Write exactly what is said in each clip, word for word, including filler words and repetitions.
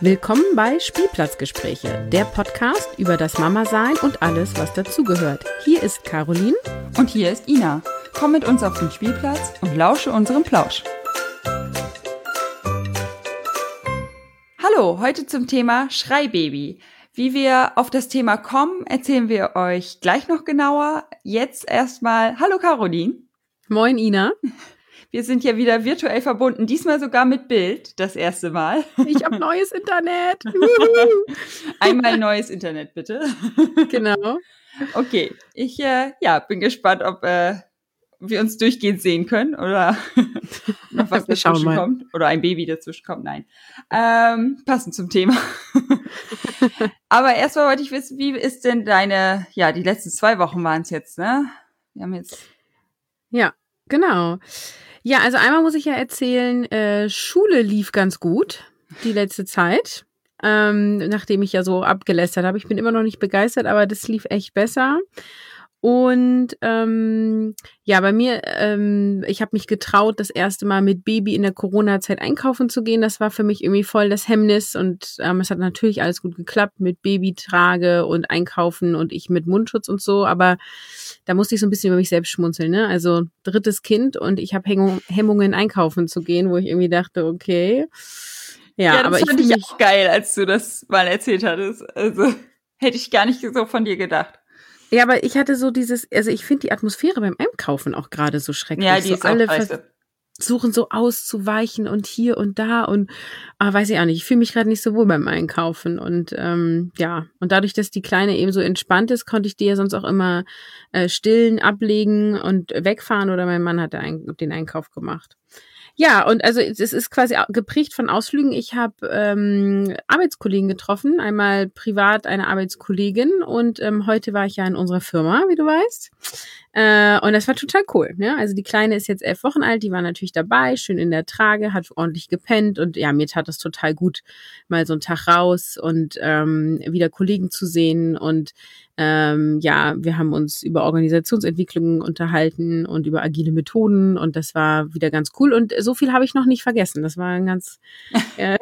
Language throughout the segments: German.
Willkommen bei Spielplatzgespräche, der Podcast über das Mama-Sein und alles, was dazugehört. Hier ist Caroline. Und hier ist Ina. Komm mit uns auf den Spielplatz und lausche unserem Plausch. Hallo, heute zum Thema Schreibaby. Wie wir auf das Thema kommen, erzählen wir euch gleich noch genauer. Jetzt erstmal, hallo Caroline. Moin Ina. Wir sind ja wieder virtuell verbunden, diesmal sogar mit Bild, das erste Mal. Ich habe neues Internet. Einmal neues Internet, bitte. Genau. Okay, ich äh, ja, bin gespannt, ob äh, wir uns durchgehend sehen können oder noch was dazwischen kommt. Oder ein Baby dazwischen kommt, nein. Ähm, passend zum Thema. Aber erstmal wollte ich wissen, wie ist denn deine, ja, die letzten zwei Wochen waren es jetzt, ne? Wir haben jetzt... Ja, genau. Ja, also einmal muss ich ja erzählen, äh, Schule lief ganz gut die letzte Zeit, ähm, nachdem ich ja so abgelästert habe. Ich bin immer noch nicht begeistert, aber das lief echt besser. Und ähm, ja, bei mir, ähm, ich habe mich getraut, das erste Mal mit Baby in der Corona-Zeit einkaufen zu gehen. Das war für mich irgendwie voll das Hemmnis und ähm, es hat natürlich alles gut geklappt mit Babytrage und Einkaufen und ich mit Mundschutz und so, aber da musste ich so ein bisschen über mich selbst schmunzeln, ne? Also drittes Kind und ich habe Hemmungen, einkaufen zu gehen, wo ich irgendwie dachte, okay. Ja, ja das aber fand ich, ich mich auch geil, als du das mal erzählt hattest. Also hätte ich gar nicht so von dir gedacht. Ja, aber ich hatte so dieses, also ich finde die Atmosphäre beim Einkaufen auch gerade so schrecklich. Ja, die so ist alle auch scheiße. Versuchen so auszuweichen und hier und da und ah, weiß ich auch nicht, ich fühle mich gerade nicht so wohl beim Einkaufen und ähm, ja, und dadurch, dass die Kleine eben so entspannt ist, konnte ich die ja sonst auch immer äh, stillen, ablegen und wegfahren oder mein Mann hat den Einkauf gemacht. Ja, und also es ist quasi geprägt von Ausflügen. Ich habe ähm, Arbeitskollegen getroffen, einmal privat eine Arbeitskollegin und ähm, heute war ich ja in unserer Firma, wie du weißt. Äh, und das war total cool. Ne? Also die Kleine ist jetzt elf Wochen alt, die war natürlich dabei, schön in der Trage, hat ordentlich gepennt und ja, mir tat es total gut, mal so einen Tag raus und ähm, wieder Kollegen zu sehen und ähm, ja, wir haben uns über Organisationsentwicklungen unterhalten und über agile Methoden und das war wieder ganz cool und so viel habe ich noch nicht vergessen. Das war ein ganz, äh,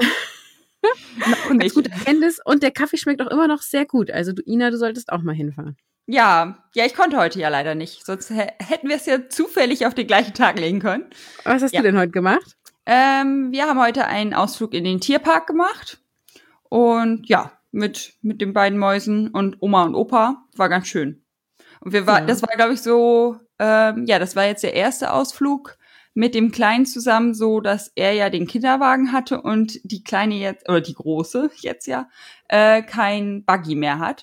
noch ganz gute Erkenntnis und der Kaffee schmeckt auch immer noch sehr gut. Also du, Ina, du solltest auch mal hinfahren. Ja, ja, ich konnte heute ja leider nicht. Sonst h- hätten wir es ja zufällig auf den gleichen Tag legen können. Was hast ja. du denn heute gemacht? Ähm, wir haben heute einen Ausflug in den Tierpark gemacht und ja, mit mit den beiden Mäusen und Oma und Opa. War ganz schön. Und wir war, ja. das war, glaube ich, so, ähm, ja, das war jetzt der erste Ausflug mit dem Kleinen zusammen, so dass er ja den Kinderwagen hatte und die Kleine jetzt, oder die Große jetzt ja, äh, kein Buggy mehr hat.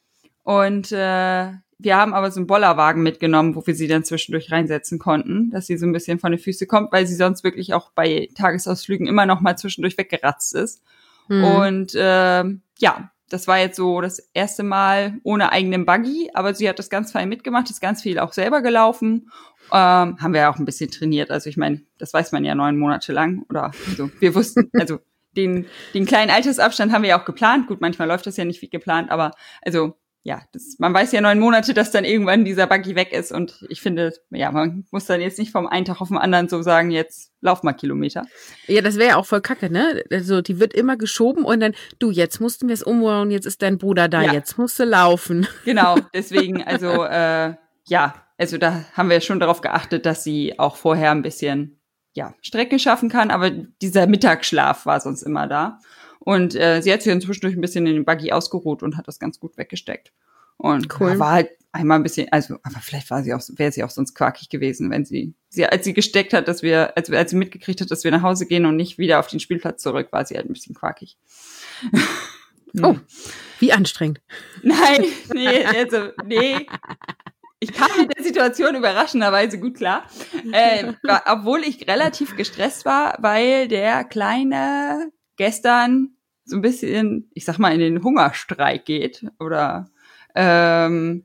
Und äh, wir haben aber so einen Bollerwagen mitgenommen, wo wir sie dann zwischendurch reinsetzen konnten, dass sie so ein bisschen von den Füßen kommt, weil sie sonst wirklich auch bei Tagesausflügen immer noch mal zwischendurch weggeratzt ist. Mhm. Und äh, ja, das war jetzt so das erste Mal ohne eigenen Buggy, aber sie hat das ganz fein mitgemacht, ist ganz viel auch selber gelaufen. Ähm, haben wir ja auch ein bisschen trainiert. Also ich meine, das weiß man ja neun Monate lang. Oder also wir wussten, also den den kleinen Altersabstand haben wir ja auch geplant. Gut, manchmal läuft das ja nicht wie geplant, aber also ja, das, man weiß ja neun Monate, dass dann irgendwann dieser Buggy weg ist. Und ich finde, ja, man muss dann jetzt nicht vom einen Tag auf den anderen so sagen, jetzt lauf mal Kilometer. Ja, das wäre ja auch voll kacke, ne? Also die wird immer geschoben und dann, du, jetzt mussten wir es umbauen, jetzt ist dein Bruder da, ja. Jetzt musst du laufen. Genau, deswegen, also äh, ja, also da haben wir schon darauf geachtet, dass sie auch vorher ein bisschen ja Strecke schaffen kann, aber dieser Mittagsschlaf war sonst immer da. Und äh, sie hat sich inzwischen durch ein bisschen in den Buggy ausgeruht und hat das ganz gut weggesteckt. Und cool. War halt einmal ein bisschen, also, aber vielleicht war sie auch, wäre sie auch sonst quakig gewesen, wenn sie, sie, als sie gesteckt hat, dass wir, als, als sie mitgekriegt hat, dass wir nach Hause gehen und nicht wieder auf den Spielplatz zurück, war sie halt ein bisschen quakig. Oh, wie anstrengend. Nein, nee, also, nee. Ich kam mit der Situation überraschenderweise gut klar, äh, war, obwohl ich relativ gestresst war, weil der Kleine gestern so ein bisschen, ich sag mal, in den Hungerstreik geht oder ähm,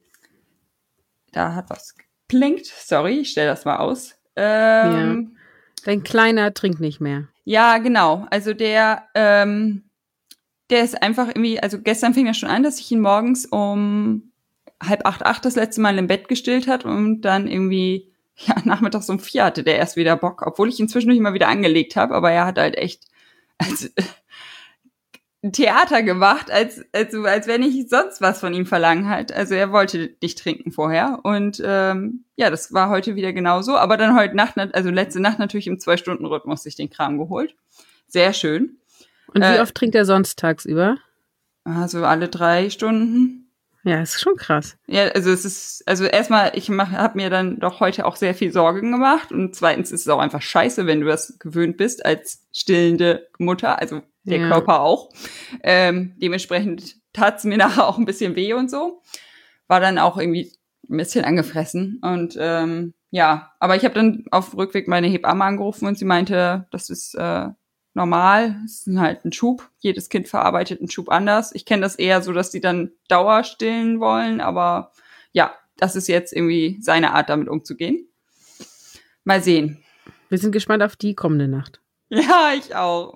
da hat was geplinkt. Sorry, ich stell das mal aus. Ähm, ja. Dein Kleiner trinkt nicht mehr. Ja, genau. Also der, ähm, der ist einfach irgendwie, also gestern fing das schon an, dass ich ihn morgens um halb acht, acht das letzte Mal im Bett gestillt hat und dann irgendwie, ja, nachmittags um vier hatte der erst wieder Bock, obwohl ich ihn zwischendurch immer wieder angelegt habe, aber er hat halt echt, also, ein Theater gemacht, als, als, als wenn ich sonst was von ihm verlangen halt. Also er wollte nicht trinken vorher. Und ähm, ja, das war heute wieder genauso. Aber dann heute Nacht, also letzte Nacht natürlich im Zwei-Stunden-Rhythmus sich den Kram geholt. Sehr schön. Und wie äh, oft trinkt er sonst tagsüber? Also alle drei Stunden. Ja, ist schon krass. Ja, also es ist, also erstmal, ich mach, habe mir dann doch heute auch sehr viel Sorgen gemacht. Und zweitens ist es auch einfach scheiße, wenn du das gewöhnt bist als stillende Mutter. Also der Ja. Körper auch. Ähm, dementsprechend tat's mir nachher auch ein bisschen weh und so. War dann auch irgendwie ein bisschen angefressen. Und ähm, ja, aber ich habe dann auf Rückweg meine Hebamme angerufen und sie meinte, das ist äh, normal. Es ist halt ein Schub. Jedes Kind verarbeitet einen Schub anders. Ich kenne das eher so, dass die dann Dauer stillen wollen. Aber ja, das ist jetzt irgendwie seine Art, damit umzugehen. Mal sehen. Wir sind gespannt auf die kommende Nacht. Ja, ich auch.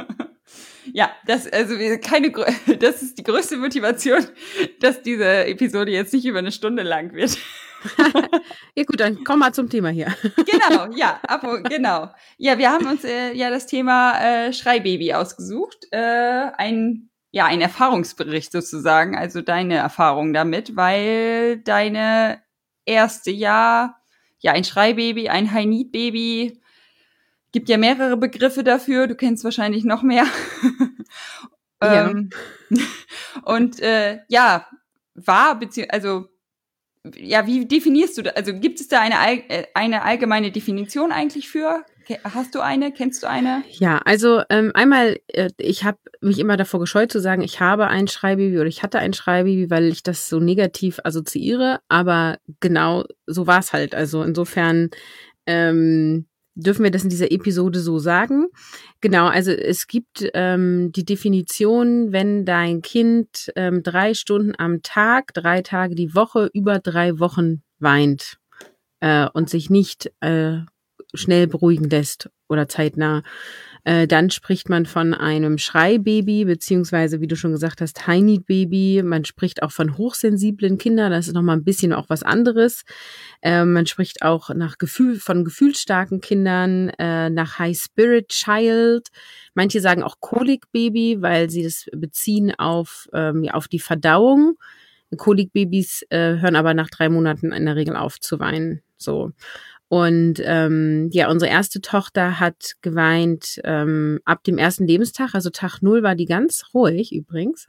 Ja, das, also keine, das ist die größte Motivation, dass diese Episode jetzt nicht über eine Stunde lang wird. Ja gut, dann komm mal zum Thema hier. Genau, ja, ab, genau. Ja, wir haben uns äh, ja das Thema äh, Schreibaby ausgesucht. Äh, ein, ja, ein Erfahrungsbericht sozusagen, also deine Erfahrung damit, weil deine erste Jahr, ja, ein Schreibaby, ein High-Need-Baby, gibt ja mehrere Begriffe dafür, du kennst wahrscheinlich noch mehr. Ja. ähm, und äh, ja, war, beziehungsweise, also, ja, wie definierst du das? Also gibt es da eine, eine allgemeine Definition eigentlich für? Hast du eine? Kennst du eine? Ja, also ähm, einmal, äh, ich habe mich immer davor gescheut zu sagen, ich habe ein Schreibaby oder ich hatte ein Schreibaby, weil ich das so negativ assoziiere, aber genau so war es halt. Also insofern ähm, dürfen wir das in dieser Episode so sagen. Genau, also es gibt ähm, die Definition, wenn dein Kind ähm, drei Stunden am Tag, drei Tage die Woche, über drei Wochen weint äh, und sich nicht äh, schnell beruhigen lässt oder zeitnah, äh, dann spricht man von einem Schreibaby, beziehungsweise, wie du schon gesagt hast, High-Need-Baby. Man spricht auch von hochsensiblen Kindern, das ist nochmal ein bisschen auch was anderes. Äh, man spricht auch nach Gefühl, von gefühlsstarken Kindern, äh, nach High-Spirit-Child. Manche sagen auch Kolik-Baby, weil sie das beziehen auf, ähm, auf die Verdauung. Kolikbabys äh, hören aber nach drei Monaten in der Regel auf zu weinen. So. Und ähm, ja, unsere erste Tochter hat geweint ähm, ab dem ersten Lebenstag, also Tag null war die ganz ruhig übrigens.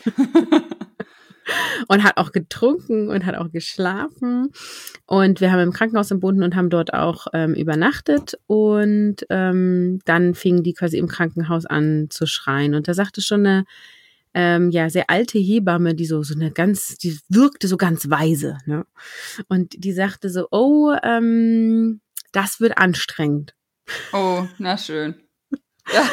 Und hat auch getrunken und hat auch geschlafen. Und wir haben im Krankenhaus entbunden und haben dort auch ähm, übernachtet. Und ähm, dann fing die quasi im Krankenhaus an zu schreien. Und da sagte schon eine ähm, ja sehr alte Hebamme, die so so eine ganz, die wirkte so ganz weise, ne? Und die sagte so, oh, ähm, das wird anstrengend. Oh, na schön. Ja.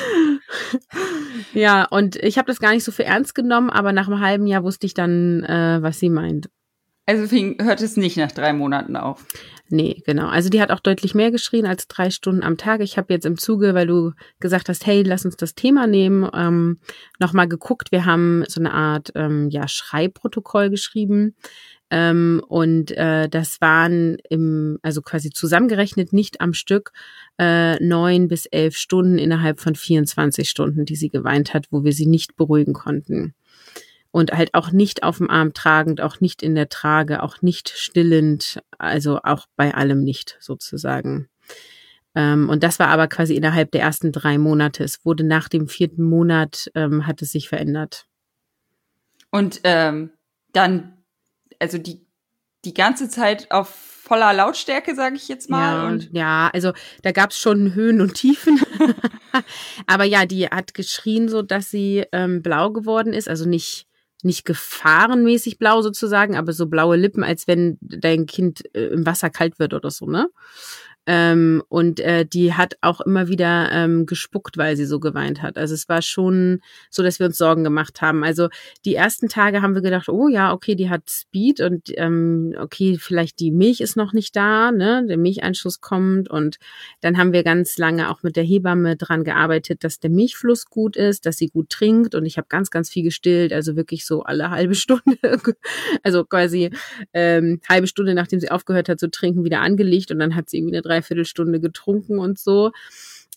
Ja, und ich habe das gar nicht so für ernst genommen, aber nach einem halben Jahr wusste ich dann, äh, was sie meint. Also fing, hört es nicht nach drei Monaten auf? Nee, genau. Also die hat auch deutlich mehr geschrien als drei Stunden am Tag. Ich habe jetzt im Zuge, weil du gesagt hast, hey, lass uns das Thema nehmen, ähm, nochmal geguckt. Wir haben so eine Art ähm, ja, Schreibprotokoll geschrieben. Ähm, und äh, das waren im, also quasi zusammengerechnet nicht am Stück äh, neun bis elf Stunden innerhalb von vierundzwanzig Stunden, die sie geweint hat, wo wir sie nicht beruhigen konnten. Und halt auch nicht auf dem Arm tragend, auch nicht in der Trage, auch nicht stillend, also auch bei allem nicht sozusagen. Ähm, und das war aber quasi innerhalb der ersten drei Monate. Es wurde nach dem vierten Monat, ähm, hat es sich verändert. Und ähm, dann, also die, die ganze Zeit auf voller Lautstärke, sage ich jetzt mal. Ja, und ja, also da gab es schon Höhen und Tiefen. Aber ja, die hat geschrien, so dass sie ähm, blau geworden ist, also nicht nicht gefahrenmäßig blau sozusagen, aber so blaue Lippen, als wenn dein Kind äh, im Wasser kalt wird oder so, ne? Ähm, und äh, die hat auch immer wieder ähm, gespuckt, weil sie so geweint hat. Also es war schon so, dass wir uns Sorgen gemacht haben. Also die ersten Tage haben wir gedacht, oh ja, okay, die hat Speed und ähm, okay, vielleicht die Milch ist noch nicht da, ne? Der Milcheinschuss kommt und dann haben wir ganz lange auch mit der Hebamme dran gearbeitet, dass der Milchfluss gut ist, dass sie gut trinkt und ich habe ganz, ganz viel gestillt, also wirklich so alle halbe Stunde, also quasi ähm, halbe Stunde, nachdem sie aufgehört hat zu trinken, wieder angelegt und dann hat sie irgendwie eine Dreiviertelstunde getrunken und so.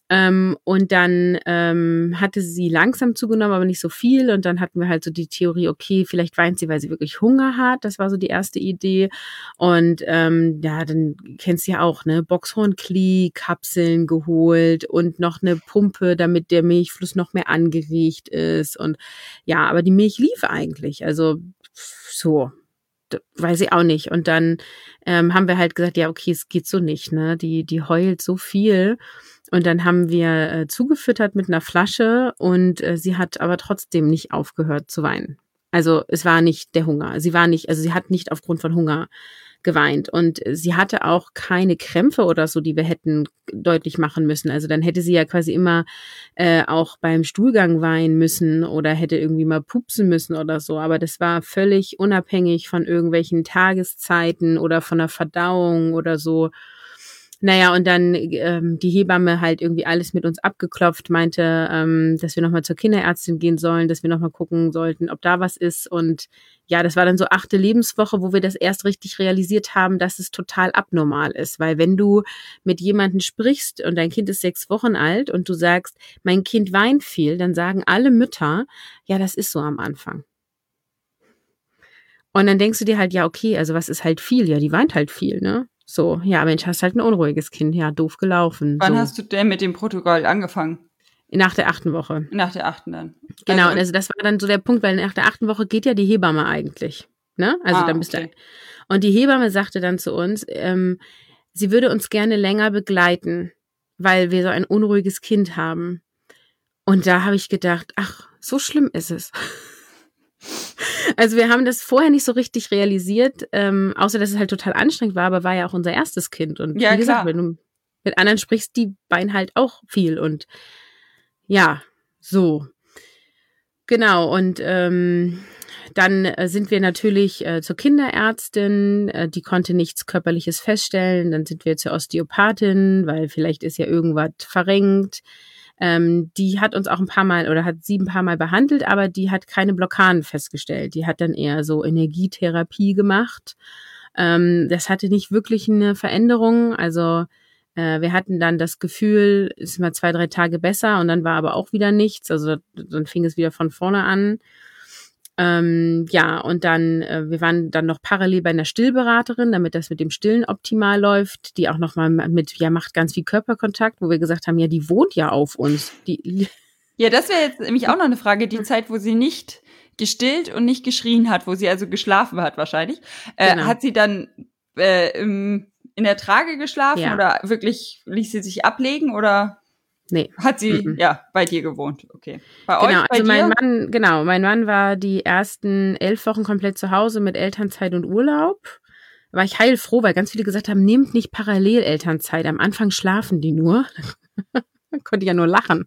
Ähm, und dann ähm, hatte sie langsam zugenommen, aber nicht so viel. Und dann hatten wir halt so die Theorie, okay, vielleicht weint sie, weil sie wirklich Hunger hat. Das war so die erste Idee. Und ähm, ja, dann kennst du ja auch, ne, Boxhorn-Klee-Kapseln geholt und noch eine Pumpe, damit der Milchfluss noch mehr angeregt ist. Und ja, aber die Milch lief eigentlich. Also so, d- weiß ich auch nicht. Und dann ähm, haben wir halt gesagt, ja, okay, es geht so nicht, ne? Die, die heult so viel. Und dann haben wir äh, zugefüttert mit einer Flasche und äh, sie hat aber trotzdem nicht aufgehört zu weinen. Also es war nicht der Hunger. Sie war nicht, also sie hat nicht aufgrund von Hunger geweint. Und sie hatte auch keine Krämpfe oder so, die wir hätten deutlich machen müssen. Also dann hätte sie ja quasi immer äh, auch beim Stuhlgang weinen müssen oder hätte irgendwie mal pupsen müssen oder so. Aber das war völlig unabhängig von irgendwelchen Tageszeiten oder von der Verdauung oder so. Naja, und dann ähm, die Hebamme halt irgendwie alles mit uns abgeklopft, meinte, ähm, dass wir nochmal zur Kinderärztin gehen sollen, dass wir nochmal gucken sollten, ob da was ist. Und ja, das war dann so achte Lebenswoche, wo wir das erst richtig realisiert haben, dass es total abnormal ist. Weil wenn du mit jemandem sprichst und dein Kind ist sechs Wochen alt und du sagst, mein Kind weint viel, dann sagen alle Mütter, ja, das ist so am Anfang. Und dann denkst du dir halt, ja, okay, also was ist halt viel? Ja, die weint halt viel, ne? So, ja, Mensch, hast halt ein unruhiges Kind. Ja, doof gelaufen. Wann so. hast du denn mit dem Protokoll angefangen? Nach der achten Woche. Nach der achten dann. Genau, Also, also das war dann so der Punkt, weil nach der achten Woche geht ja die Hebamme eigentlich. Ne? Also ah, dann bist okay. du. Und die Hebamme sagte dann zu uns, ähm, sie würde uns gerne länger begleiten, weil wir so ein unruhiges Kind haben. Und da habe ich gedacht, ach, so schlimm ist es. Also wir haben das vorher nicht so richtig realisiert, ähm, außer dass es halt total anstrengend war, aber war ja auch unser erstes Kind. Und Ja, wie gesagt, klar. wenn du mit anderen sprichst, die weinen halt auch viel. Und ja, so. Genau, und ähm, dann äh, sind wir natürlich äh, zur Kinderärztin, äh, die konnte nichts Körperliches feststellen. Dann sind wir zur Osteopathin, weil vielleicht ist ja irgendwas verrenkt. Ähm, die hat uns auch ein paar Mal oder hat sie ein paar Mal behandelt, aber die hat keine Blockaden festgestellt. Die hat dann eher so Energietherapie gemacht. Ähm, das hatte nicht wirklich eine Veränderung. Also äh, wir hatten dann das Gefühl, es ist mal zwei, drei Tage besser und dann war aber auch wieder nichts. Also dann fing es wieder von vorne an. Ähm, ja, und dann, äh, wir waren dann noch parallel bei einer Stillberaterin, damit das mit dem Stillen optimal läuft, die auch nochmal mit, ja, macht ganz viel Körperkontakt, wo wir gesagt haben, ja, die wohnt ja auf uns. Die, Ja, das wäre jetzt nämlich auch noch eine Frage, die Zeit, wo sie nicht gestillt und nicht geschrien hat, wo sie also geschlafen hat wahrscheinlich. Äh, Genau. Hat sie dann äh, im, in der Trage geschlafen Ja. oder wirklich ließ sie sich ablegen oder Nee. hat sie Mhm. ja bei dir gewohnt? Okay. Bei Genau, euch, bei also dir? mein Mann, genau, mein Mann war die ersten elf Wochen komplett zu Hause mit Elternzeit und Urlaub. War ich heilfroh, weil ganz viele gesagt haben, nehmt nicht parallel Elternzeit. Am Anfang schlafen die nur. Dann konnte ich ja nur lachen.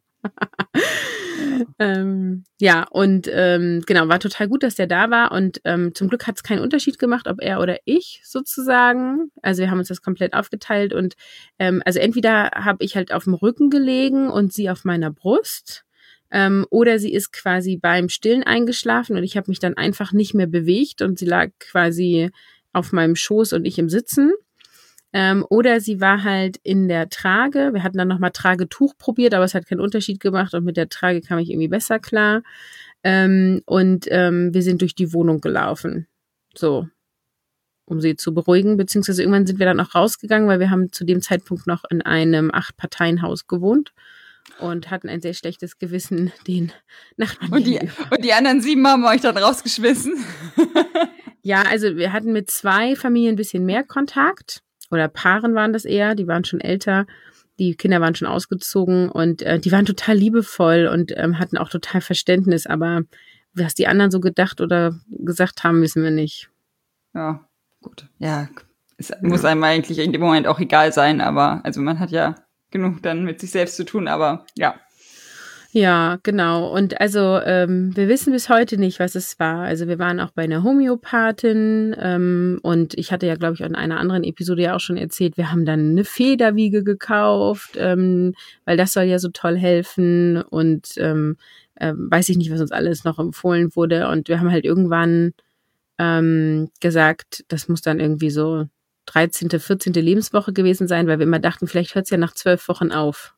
ähm, ja, und ähm, genau, war total gut, dass der da war. Und ähm, zum Glück hat es keinen Unterschied gemacht, ob er oder ich sozusagen. Also wir haben uns das komplett aufgeteilt. Und ähm, also entweder habe ich halt auf dem Rücken gelegen und sie auf meiner Brust. Ähm, oder sie ist quasi beim Stillen eingeschlafen und ich habe mich dann einfach nicht mehr bewegt und sie lag quasi auf meinem Schoß und ich im Sitzen. Ähm, oder sie war halt in der Trage. Wir hatten dann nochmal Tragetuch probiert, aber es hat keinen Unterschied gemacht und mit der Trage kam ich irgendwie besser klar. Ähm, und ähm, wir sind durch die Wohnung gelaufen. So, um sie zu beruhigen. Beziehungsweise irgendwann sind wir dann auch rausgegangen, weil wir haben zu dem Zeitpunkt noch in einem Acht-Parteien-Haus gewohnt und hatten ein sehr schlechtes Gewissen den Nachbarn Und die, gegenüber. und die anderen sieben haben euch dann rausgeschmissen. Ja, also wir hatten mit zwei Familien ein bisschen mehr Kontakt. Oder Paaren waren das eher, die waren schon älter, die Kinder waren schon ausgezogen und äh, die waren total liebevoll und ähm, hatten auch total Verständnis, aber was die anderen so gedacht oder gesagt haben, wissen wir nicht. Ja, gut. Ja, es ja. muss einem eigentlich in dem Moment auch egal sein, aber also man hat ja genug dann mit sich selbst zu tun, aber ja. Ja, genau. Und also ähm, wir wissen bis heute nicht, was es war. Also wir waren auch bei einer Homöopathin ähm, und ich hatte ja, glaube ich, in einer anderen Episode ja auch schon erzählt, wir haben dann eine Federwiege gekauft, ähm, weil das soll ja so toll helfen und ähm, äh, weiß ich nicht, was uns alles noch empfohlen wurde. Und wir haben halt irgendwann ähm, gesagt, das muss dann irgendwie so dreizehnte, vierzehnte Lebenswoche gewesen sein, weil wir immer dachten, vielleicht hört es ja nach zwölf Wochen auf.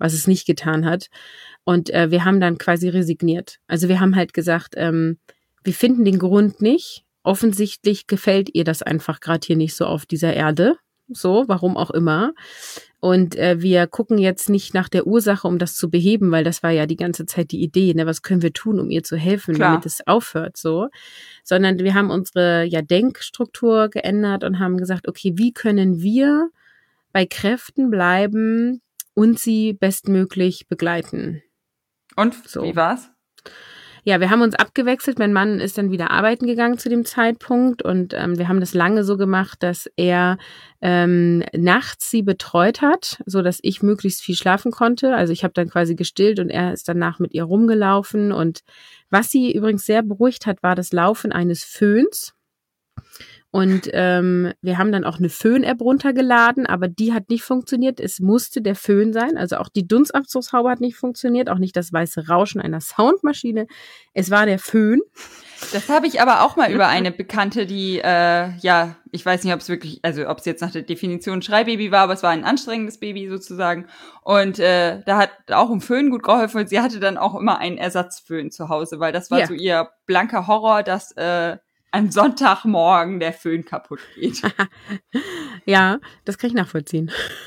was es nicht getan hat. Und äh, wir haben dann quasi resigniert. Also wir haben halt gesagt, ähm, wir finden den Grund nicht. Offensichtlich gefällt ihr das einfach gerade hier nicht so auf dieser Erde. So, warum auch immer. Und äh, wir gucken jetzt nicht nach der Ursache, um das zu beheben, weil das war ja die ganze Zeit die Idee, ne? Was können wir tun, um ihr zu helfen, Klar. damit es aufhört, so. Sondern wir haben unsere ja Denkstruktur geändert und haben gesagt, okay, wie können wir bei Kräften bleiben und sie bestmöglich begleiten? Und so. Wie war's? Ja, wir haben uns abgewechselt. Mein Mann ist dann wieder arbeiten gegangen zu dem Zeitpunkt und ähm, wir haben das lange so gemacht, dass er ähm, nachts sie betreut hat, so dass ich möglichst viel schlafen konnte. Also ich habe dann quasi gestillt und er ist danach mit ihr rumgelaufen. Und was sie übrigens sehr beruhigt hat, war das Laufen eines Föhns. Und ähm, wir haben dann auch eine Föhn-App runtergeladen, aber die hat nicht funktioniert. Es musste der Föhn sein, also auch die Dunstabzugshaube hat nicht funktioniert, auch nicht das weiße Rauschen einer Soundmaschine. Es war der Föhn. Das habe ich aber auch mal über eine Bekannte, die, äh, ja, ich weiß nicht, ob es wirklich, also ob es jetzt nach der Definition ein Schreibaby war, aber es war ein anstrengendes Baby sozusagen. Und äh, da hat auch ein Föhn gut geholfen und sie hatte dann auch immer einen Ersatzföhn zu Hause, weil das war Ja. so ihr blanker Horror, dass äh, an Sonntagmorgen der Föhn kaputt geht. Ja, das kann ich nachvollziehen.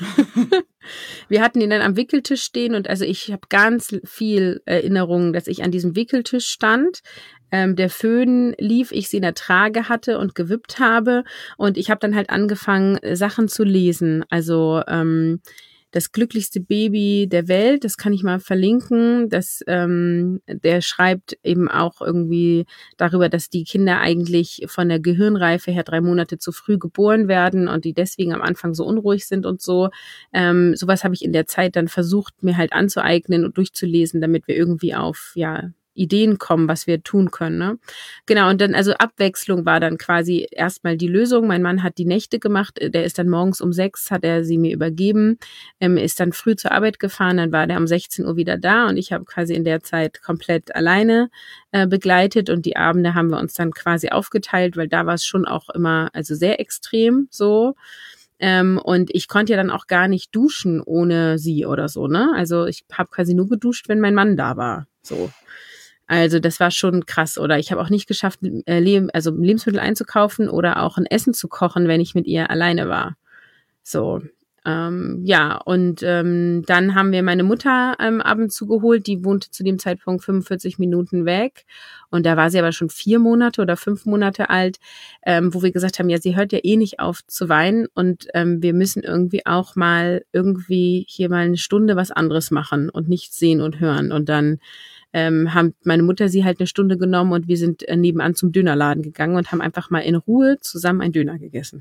Wir hatten ihn dann am Wickeltisch stehen und also ich habe ganz viel Erinnerungen, dass ich an diesem Wickeltisch stand. Ähm, der Föhn lief, ich sie in der Trage hatte und gewippt habe und ich habe dann halt angefangen, Sachen zu lesen. Also ähm, das glücklichste Baby der Welt, das kann ich mal verlinken. Das, ähm, der schreibt eben auch irgendwie darüber, dass die Kinder eigentlich von der Gehirnreife her drei Monate zu früh geboren werden und die deswegen am Anfang so unruhig sind und so. Ähm, sowas habe ich in der Zeit dann versucht, mir halt anzueignen und durchzulesen, damit wir irgendwie auf, ja, Ideen kommen, was wir tun können. Ne? Genau, und dann, also Abwechslung war dann quasi erstmal die Lösung. Mein Mann hat die Nächte gemacht, der ist dann morgens um sechs, hat er sie mir übergeben, ähm, ist dann früh zur Arbeit gefahren, dann war der um sechzehn Uhr wieder da und ich habe quasi in der Zeit komplett alleine äh, begleitet und die Abende haben wir uns dann quasi aufgeteilt, weil da war es schon auch immer, also sehr extrem so. Ähm, und ich konnte ja dann auch gar nicht duschen ohne sie oder so, ne? Also ich habe quasi nur geduscht, wenn mein Mann da war, so. Also das war schon krass. Oder ich habe auch nicht geschafft, äh, Leb- also Lebensmittel einzukaufen oder auch ein Essen zu kochen, wenn ich mit ihr alleine war. So, ähm, ja. Und ähm, dann haben wir meine Mutter ähm, ab und zu geholt. Die wohnte zu dem Zeitpunkt fünfundvierzig Minuten weg. Und da war sie aber schon vier Monate oder fünf Monate alt, ähm, wo wir gesagt haben, ja, sie hört ja eh nicht auf zu weinen. Und ähm, wir müssen irgendwie auch mal irgendwie hier mal eine Stunde was anderes machen und nichts sehen und hören. Und dann Ähm, haben meine Mutter sie halt eine Stunde genommen und wir sind äh, nebenan zum Dönerladen gegangen und haben einfach mal in Ruhe zusammen einen Döner gegessen.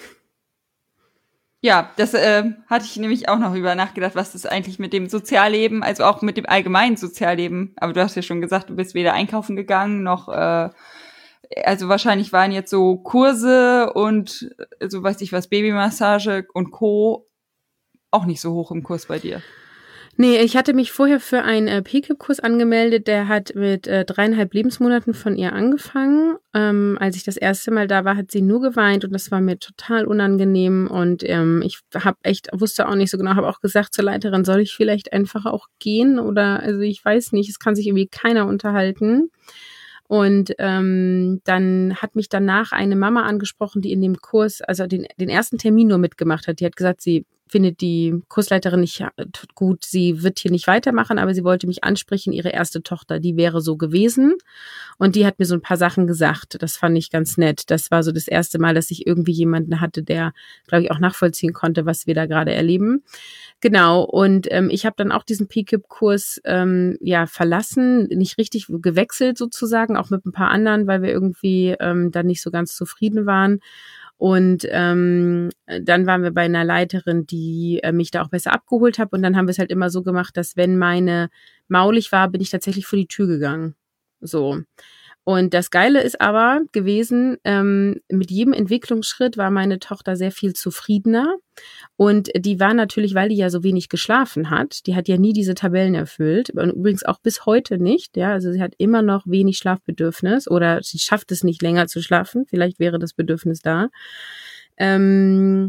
Ja, das äh, hatte ich nämlich auch noch über nachgedacht, was das eigentlich mit dem Sozialleben, also auch mit dem allgemeinen Sozialleben, aber du hast ja schon gesagt, du bist weder einkaufen gegangen, noch, äh, also wahrscheinlich waren jetzt so Kurse und äh, so weiß ich was, Babymassage und Co. auch nicht so hoch im Kurs bei dir. Nee, ich hatte mich vorher für einen äh, P K I P-Kurs angemeldet, der hat mit äh, dreieinhalb Lebensmonaten von ihr angefangen. Ähm, als ich das erste Mal da war, hat sie nur geweint und das war mir total unangenehm und ähm, ich habe echt, wusste auch nicht so genau, habe auch gesagt zur Leiterin, soll ich vielleicht einfach auch gehen oder, also ich weiß nicht, es kann sich irgendwie keiner unterhalten. Und ähm, dann hat mich danach eine Mama angesprochen, die in dem Kurs, also den, den ersten Termin nur mitgemacht hat. Die hat gesagt, sie findet die Kursleiterin nicht gut, sie wird hier nicht weitermachen, aber sie wollte mich ansprechen, ihre erste Tochter, die wäre so gewesen. Und die hat mir so ein paar Sachen gesagt. Das fand ich ganz nett. Das war so das erste Mal, dass ich irgendwie jemanden hatte, der, glaube ich, auch nachvollziehen konnte, was wir da gerade erleben. Genau, und ähm, ich habe dann auch diesen P K I P-Kurs ähm, ja verlassen, nicht richtig gewechselt sozusagen, auch mit ein paar anderen, weil wir irgendwie ähm, dann nicht so ganz zufrieden waren. Und ähm, dann waren wir bei einer Leiterin, die äh, mich da auch besser abgeholt hat. Und dann haben wir es halt immer so gemacht, dass wenn meine maulig war, bin ich tatsächlich vor die Tür gegangen. So. Und das Geile ist aber gewesen, ähm, mit jedem Entwicklungsschritt war meine Tochter sehr viel zufriedener. Und die war natürlich, weil die ja so wenig geschlafen hat, die hat ja nie diese Tabellen erfüllt. Und übrigens auch bis heute nicht. Ja, also sie hat immer noch wenig Schlafbedürfnis oder sie schafft es nicht länger zu schlafen. Vielleicht wäre das Bedürfnis da. Ähm,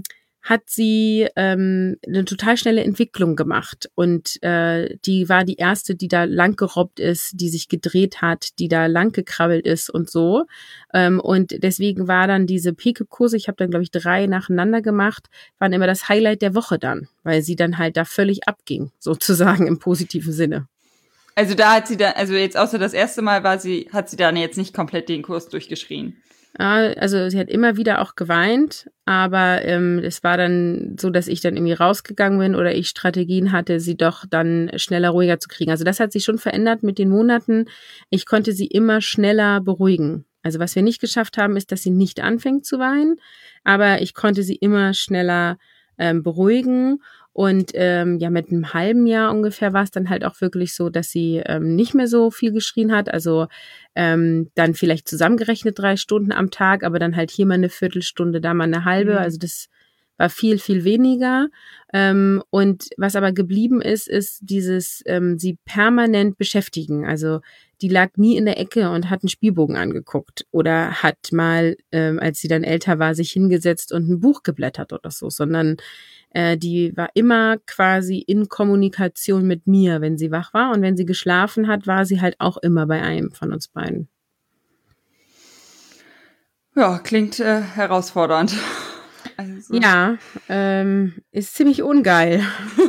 hat sie ähm, eine total schnelle Entwicklung gemacht. Und äh, die war die erste, die da lang gerobbt ist, die sich gedreht hat, die da lang gekrabbelt ist und so. Ähm, und deswegen war dann diese Peke-Kurse, ich habe dann, glaube ich, drei nacheinander gemacht, waren immer das Highlight der Woche dann, weil sie dann halt da völlig abging, sozusagen im positiven Sinne. Also da hat sie dann, also jetzt außer das erste Mal war sie, hat sie dann jetzt nicht komplett den Kurs durchgeschrien. Also sie hat immer wieder auch geweint, aber ähm, es war dann so, dass ich dann irgendwie rausgegangen bin oder ich Strategien hatte, sie doch dann schneller ruhiger zu kriegen. Also das hat sich schon verändert mit den Monaten. Ich konnte sie immer schneller beruhigen. Also was wir nicht geschafft haben, ist, dass sie nicht anfängt zu weinen, aber ich konnte sie immer schneller ähm, beruhigen. Und ähm, ja, mit einem halben Jahr ungefähr war es dann halt auch wirklich so, dass sie ähm, nicht mehr so viel geschrien hat. Also ähm, dann vielleicht zusammengerechnet drei Stunden am Tag, aber dann halt hier mal eine Viertelstunde, da mal eine halbe. Mhm. Also das war viel, viel weniger. Ähm, und was aber geblieben ist, ist dieses ähm, sie permanent beschäftigen. Also die lag nie in der Ecke und hat einen Spielbogen angeguckt oder hat mal, ähm, als sie dann älter war, sich hingesetzt und ein Buch geblättert oder so, sondern äh, die war immer quasi in Kommunikation mit mir, wenn sie wach war. Und wenn sie geschlafen hat, war sie halt auch immer bei einem von uns beiden. Ja, klingt äh, herausfordernd. Also. Ja, ähm, ist ziemlich ungeil.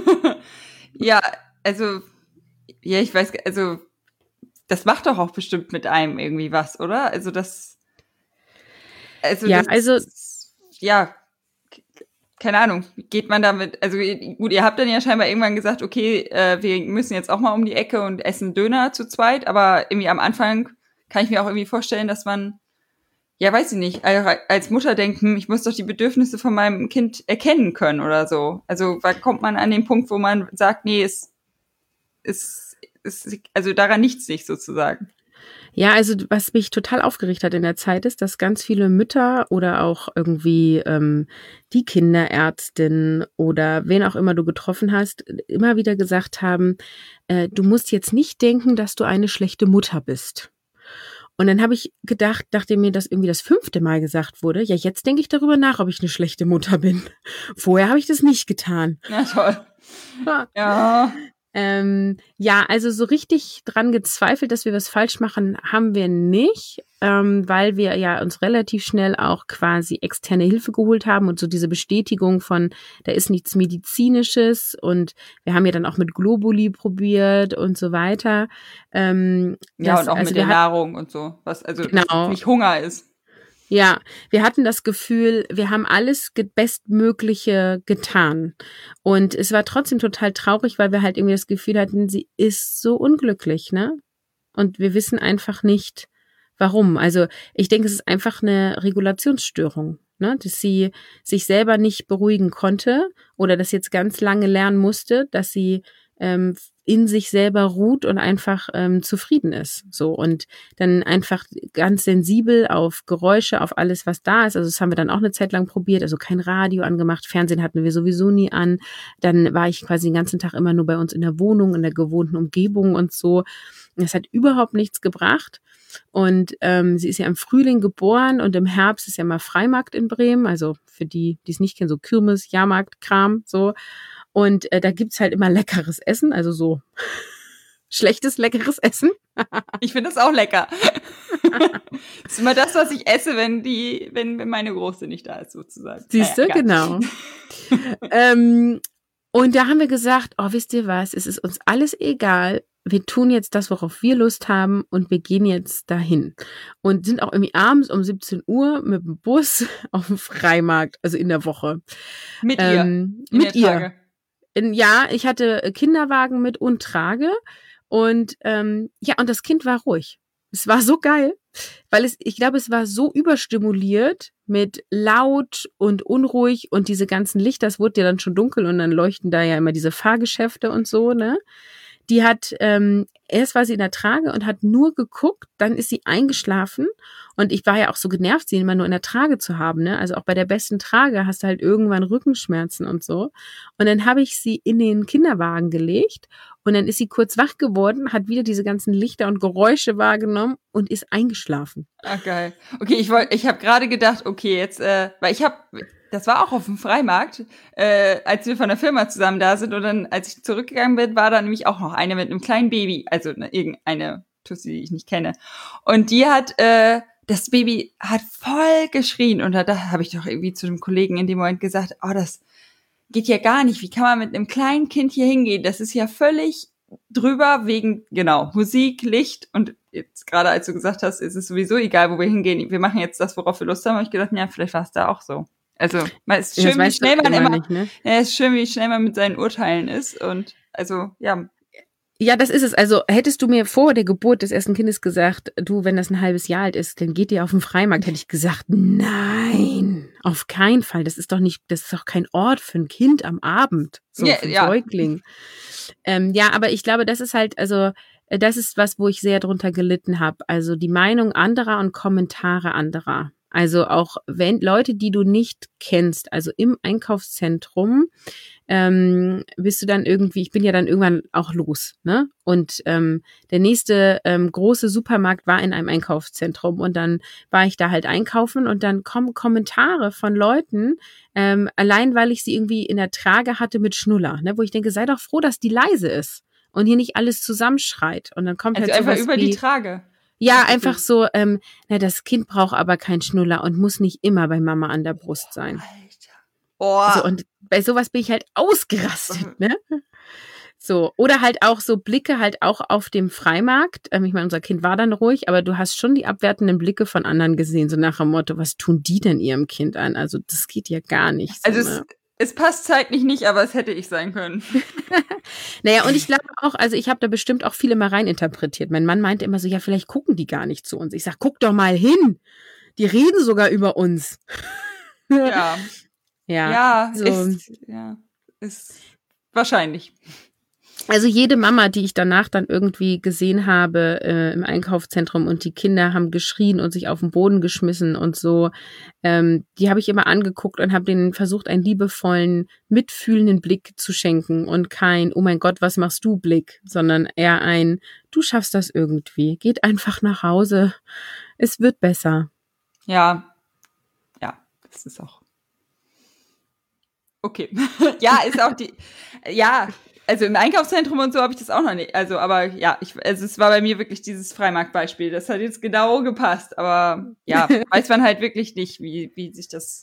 Ja, also, ja, ich weiß, also, das macht doch auch bestimmt mit einem irgendwie was, oder? Also das, also ja, das, also, ja, keine Ahnung, geht man damit, also gut, ihr habt dann ja scheinbar irgendwann gesagt, okay, äh, wir müssen jetzt auch mal um die Ecke und essen Döner zu zweit, aber irgendwie am Anfang kann ich mir auch irgendwie vorstellen, dass man, ja, weiß ich nicht, als Mutter denkt, hm, ich muss doch die Bedürfnisse von meinem Kind erkennen können oder so. Also wann kommt man an den Punkt, wo man sagt, nee, es ist, ist also daran nichts nicht sozusagen. Ja, also was mich total aufgeregt hat in der Zeit ist, dass ganz viele Mütter oder auch irgendwie ähm, die Kinderärztin oder wen auch immer du getroffen hast, immer wieder gesagt haben, äh, du musst jetzt nicht denken, dass du eine schlechte Mutter bist. Und dann habe ich gedacht, nachdem mir das irgendwie das fünfte Mal gesagt wurde, ja, jetzt denke ich darüber nach, ob ich eine schlechte Mutter bin. Vorher habe ich das nicht getan. Ja, toll. Ja. Ähm, ja, also so richtig dran gezweifelt, dass wir was falsch machen, haben wir nicht, ähm, weil wir ja uns relativ schnell auch quasi externe Hilfe geholt haben und so diese Bestätigung von, da ist nichts Medizinisches und wir haben ja dann auch mit Globuli probiert und so weiter. Ähm, ja, das, und auch also mit der wir hat, Nahrung und so, was also genau. nicht Hunger ist. Ja, wir hatten das Gefühl, wir haben alles Bestmögliche getan. Und es war trotzdem total traurig, weil wir halt irgendwie das Gefühl hatten, sie ist so unglücklich, ne? Und wir wissen einfach nicht, warum. Also ich denke, es ist einfach eine Regulationsstörung, ne? Dass sie sich selber nicht beruhigen konnte oder das jetzt ganz lange lernen musste, dass sie ähm, in sich selber ruht und einfach ähm, zufrieden ist. So und dann einfach ganz sensibel auf Geräusche, auf alles, was da ist. Also das haben wir dann auch eine Zeit lang probiert. Also kein Radio angemacht, Fernsehen hatten wir sowieso nie an. Dann war ich quasi den ganzen Tag immer nur bei uns in der Wohnung, in der gewohnten Umgebung und so. Das hat überhaupt nichts gebracht. Und ähm, sie ist ja im Frühling geboren und im Herbst ist ja mal Freimarkt in Bremen. Also für die, die es nicht kennen, so Kirmes, Jahrmarkt, Kram, so. Und äh, da gibt's halt immer leckeres Essen, also so schlechtes, leckeres Essen. Ich finde das auch lecker. Das ist immer das, was ich esse, wenn die, wenn meine Große nicht da ist, sozusagen. Siehst du, naja, genau. ähm, und da haben wir gesagt, oh, wisst ihr was, es ist uns alles egal. Wir tun jetzt das, worauf wir Lust haben und wir gehen jetzt dahin. Und sind auch irgendwie abends um siebzehn Uhr mit dem Bus auf dem Freimarkt, also in der Woche. Mit ähm, ihr? Mit ihr. In, ja, ich hatte Kinderwagen mit und Trage. Und ähm, ja, und das Kind war ruhig. Es war so geil, weil es, ich glaube, es war so überstimuliert mit laut und unruhig und diese ganzen Lichter, es wurde ja dann schon dunkel und dann leuchten da ja immer diese Fahrgeschäfte und so, ne? Die hat, ähm, erst war sie in der Trage und hat nur geguckt, dann ist sie eingeschlafen und ich war ja auch so genervt, sie immer nur in der Trage zu haben, ne? Also auch bei der besten Trage hast du halt irgendwann Rückenschmerzen und so. Und dann habe ich sie in den Kinderwagen gelegt und dann ist sie kurz wach geworden, hat wieder diese ganzen Lichter und Geräusche wahrgenommen und ist eingeschlafen. Ah, geil. Okay, ich wollte, ich habe gerade gedacht, okay, jetzt, äh, weil ich habe das war auch auf dem Freimarkt, äh, als wir von der Firma zusammen da sind und dann, als ich zurückgegangen bin, war da nämlich auch noch eine mit einem kleinen Baby, also ne, irgendeine Tussi, die ich nicht kenne. Und die hat, äh, das Baby hat voll geschrien und da, da habe ich doch irgendwie zu dem Kollegen in dem Moment gesagt, oh, das geht ja gar nicht, wie kann man mit einem kleinen Kind hier hingehen? Das ist ja völlig drüber wegen, genau, Musik, Licht und jetzt gerade als du gesagt hast, ist es sowieso egal, wo wir hingehen, wir machen jetzt das, worauf wir Lust haben, habe ich gedacht, ja, vielleicht war es da auch so. Also, man ist schön, wie schnell man immer, nicht, ne? Ja, ist schön, wie schnell man mit seinen Urteilen ist und also, ja. Ja, das ist es. Also, hättest du mir vor der Geburt des ersten Kindes gesagt, du, wenn das ein halbes Jahr alt ist, dann geht ihr auf den Freimarkt, hätte ich gesagt, nein, auf keinen Fall. Das ist doch nicht, das ist doch kein Ort für ein Kind am Abend, so ja, für ein ja. Säugling. Ähm, ja, aber ich glaube, das ist halt, also, das ist was, wo ich sehr drunter gelitten habe. Also die Meinung anderer und Kommentare anderer. Also auch wenn Leute, die du nicht kennst, also im Einkaufszentrum, ähm, bist du dann irgendwie, ich bin ja dann irgendwann auch los, ne? Und ähm, der nächste ähm, große Supermarkt war in einem Einkaufszentrum und dann war ich da halt einkaufen und dann kommen Kommentare von Leuten, ähm, allein weil ich sie irgendwie in der Trage hatte mit Schnuller, ne? Wo ich denke, sei doch froh, dass die leise ist und hier nicht alles zusammenschreit. Und dann kommt also halt einfach sowas über wie, die Trage. ja, einfach so, ähm, na, das Kind braucht aber keinen Schnuller und muss nicht immer bei Mama an der Brust sein. Alter. Oh. So, und bei sowas bin ich halt ausgerastet, ne? So, oder halt auch so Blicke halt auch auf dem Freimarkt. Ähm, ich meine, unser Kind war dann ruhig, aber du hast schon die abwertenden Blicke von anderen gesehen, so nach dem Motto, was tun die denn ihrem Kind an? Also das geht ja gar nicht. So, also ne? es, es passt zeitlich nicht, aber es hätte ich sein können. Naja, und ich glaube auch, also ich habe da bestimmt auch viele mal reininterpretiert. Mein Mann meinte immer so, ja, vielleicht gucken die gar nicht zu uns. Ich sag, guck doch mal hin. Die reden sogar über uns. Ja. Ja, ja, so. ist, ja, ist wahrscheinlich. Also jede Mama, die ich danach dann irgendwie gesehen habe äh, im Einkaufszentrum und die Kinder haben geschrien und sich auf den Boden geschmissen und so, ähm, die habe ich immer angeguckt und habe denen versucht, einen liebevollen, mitfühlenden Blick zu schenken und kein, oh mein Gott, was machst du Blick, sondern eher ein, du schaffst das irgendwie, geht einfach nach Hause, es wird besser. Ja, ja, das ist auch okay. Ja, ist auch die, ja, also im Einkaufszentrum und so habe ich das auch noch nicht. Also, aber ja, ich, also es war bei mir wirklich dieses Freimarktbeispiel. Das hat jetzt genau gepasst. Aber ja, weiß man halt wirklich nicht, wie, wie sich das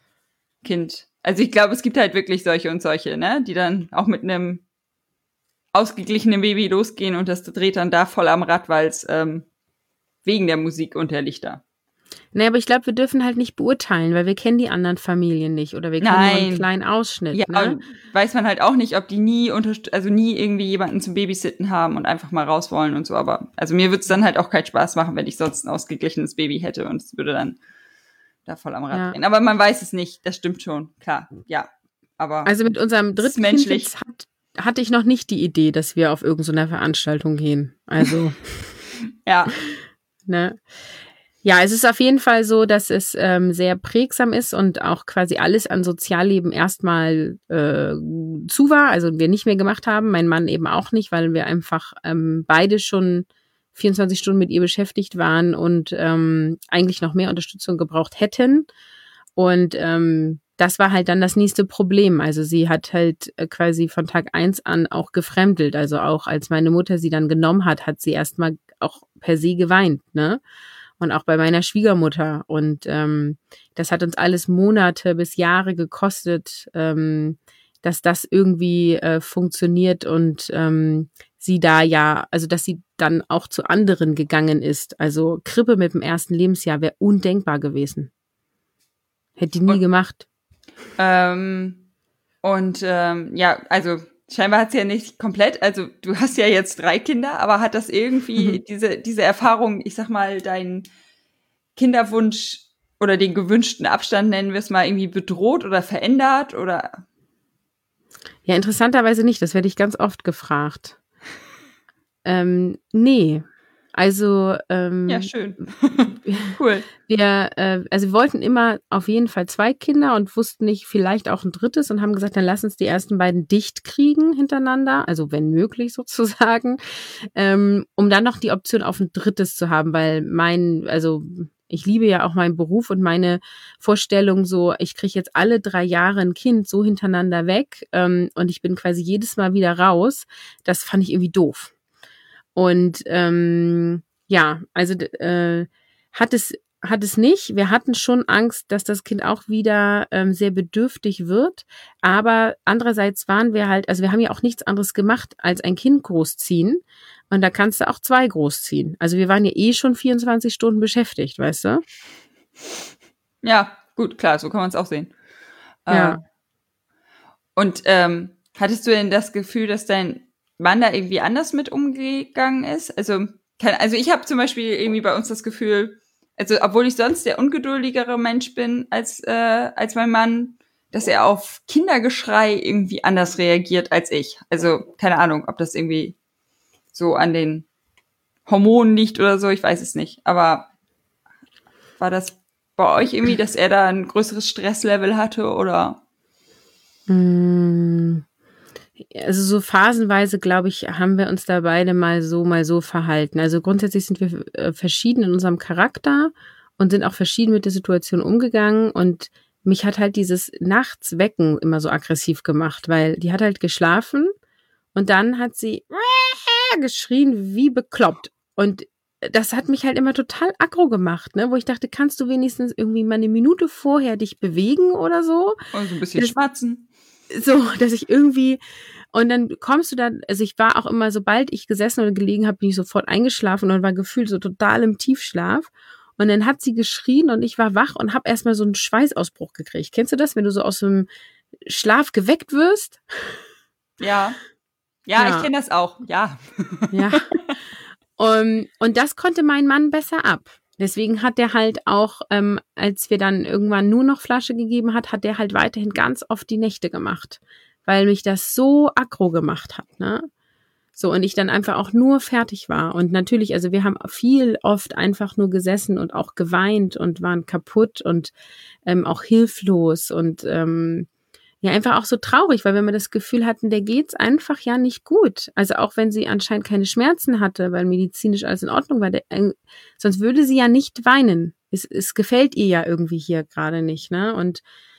Kind. Also ich glaube, es gibt halt wirklich solche und solche, ne, die dann auch mit einem ausgeglichenen Baby losgehen und das dreht dann da voll am Rad, weil es ähm, wegen der Musik und der Lichter. Nee, aber ich glaube, wir dürfen halt nicht beurteilen, weil wir kennen die anderen Familien nicht oder wir kennen Nein. nur einen kleinen Ausschnitt. Ja, ne? und weiß man halt auch nicht, ob die nie unterst- also nie irgendwie jemanden zum Babysitten haben und einfach mal raus wollen und so. Aber also mir würde es dann halt auch keinen Spaß machen, wenn ich sonst ein ausgeglichenes Baby hätte und es würde dann da voll am Rad Ja. drehen. Aber man weiß es nicht, das stimmt schon, klar, ja. Aber Also mit unserem dritten Kind menschlich. jetzt hat, hatte ich noch nicht die Idee, dass wir auf irgendeiner Veranstaltung gehen. Also, ja. ne? Ja, es ist auf jeden Fall so, dass es ähm, sehr prägsam ist und auch quasi alles an Sozialleben erstmal äh, zu war, also wir nicht mehr gemacht haben, mein Mann eben auch nicht, weil wir einfach ähm, beide schon vierundzwanzig Stunden mit ihr beschäftigt waren und ähm, eigentlich noch mehr Unterstützung gebraucht hätten. Und ähm, das war halt dann das nächste Problem. Also sie hat halt äh, quasi von Tag eins an auch gefremdelt. Also auch als meine Mutter sie dann genommen hat, hat sie erstmal auch per se geweint, ne? Und auch bei meiner Schwiegermutter. Und ähm, das hat uns alles Monate bis Jahre gekostet, ähm, dass das irgendwie äh, funktioniert und ähm, sie da ja, also dass sie dann auch zu anderen gegangen ist. Also Krippe mit dem ersten Lebensjahr wäre undenkbar gewesen. Hätte die nie und, gemacht. Ähm, und ähm, ja, also scheinbar hat sie ja nicht komplett, also du hast ja jetzt drei Kinder, aber hat das irgendwie mhm. diese diese Erfahrung, ich sag mal, deinen Kinderwunsch oder den gewünschten Abstand, nennen wir es mal, irgendwie bedroht oder verändert oder? Ja, interessanterweise nicht. Das werde ich ganz oft gefragt. ähm, nee. Also ähm, ja, schön. Cool. Wir, äh, also wir wollten immer auf jeden Fall zwei Kinder und wussten nicht, vielleicht auch ein drittes und haben gesagt, dann lass uns die ersten beiden dicht kriegen hintereinander, also wenn möglich sozusagen, ähm, um dann noch die Option auf ein drittes zu haben, weil mein, also ich liebe ja auch meinen Beruf und meine Vorstellung so, ich kriege jetzt alle drei Jahre ein Kind so hintereinander weg ähm, und ich bin quasi jedes Mal wieder raus. Das fand ich irgendwie doof. Und ähm, ja, also äh, hat es hat es nicht. Wir hatten schon Angst, dass das Kind auch wieder ähm, sehr bedürftig wird. Aber andererseits waren wir halt, also wir haben ja auch nichts anderes gemacht, als ein Kind großziehen. Und da kannst du auch zwei großziehen. Also wir waren ja eh schon vierundzwanzig Stunden beschäftigt, weißt du? Ja, gut, klar, so kann man es auch sehen. Ja. Äh, und ähm, hattest du denn das Gefühl, dass dein Mann da irgendwie anders mit umgegangen ist? Also, kann, also ich habe zum Beispiel irgendwie bei uns das Gefühl, also obwohl ich sonst der ungeduldigere Mensch bin als äh, als mein Mann, dass er auf Kindergeschrei irgendwie anders reagiert als ich. Also keine Ahnung, ob das irgendwie so an den Hormonen liegt oder so, ich weiß es nicht. Aber war das bei euch irgendwie, dass er da ein größeres Stresslevel hatte oder? Also so phasenweise, glaube ich, haben wir uns da beide mal so, mal so verhalten. Also grundsätzlich sind wir äh, verschieden in unserem Charakter und sind auch verschieden mit der Situation umgegangen. Und mich hat halt dieses Nachtswecken immer so aggressiv gemacht, weil die hat halt geschlafen und dann hat sie geschrien wie bekloppt. Und das hat mich halt immer total aggro gemacht, ne? Wo ich dachte, kannst du wenigstens irgendwie mal eine Minute vorher dich bewegen oder so? Also ein bisschen Das- schmatzen. So, dass ich irgendwie, und dann kommst du dann, also ich war auch immer, sobald ich gesessen oder gelegen habe, bin ich sofort eingeschlafen und war gefühlt so total im Tiefschlaf. Und dann hat sie geschrien und ich war wach und habe erstmal so einen Schweißausbruch gekriegt. Kennst du das, wenn du so aus dem Schlaf geweckt wirst? Ja. Ja, Ja. ich kenne das auch, ja. Ja. Um, und das konnte mein Mann besser ab. Deswegen hat der halt auch, ähm, als wir dann irgendwann nur noch Flasche gegeben hat, hat der halt weiterhin ganz oft die Nächte gemacht, weil mich das so aggro gemacht hat, ne? So, und ich dann einfach auch nur fertig war. Und natürlich, also wir haben viel oft einfach nur gesessen und auch geweint und waren kaputt und ähm, auch hilflos und ähm, ja, einfach auch so traurig, weil wenn wir das Gefühl hatten, der geht's einfach ja nicht gut. Also auch wenn sie anscheinend keine Schmerzen hatte, weil medizinisch alles in Ordnung war, der, äh, sonst würde sie ja nicht weinen. Es, es gefällt ihr ja irgendwie hier gerade nicht, ne? Und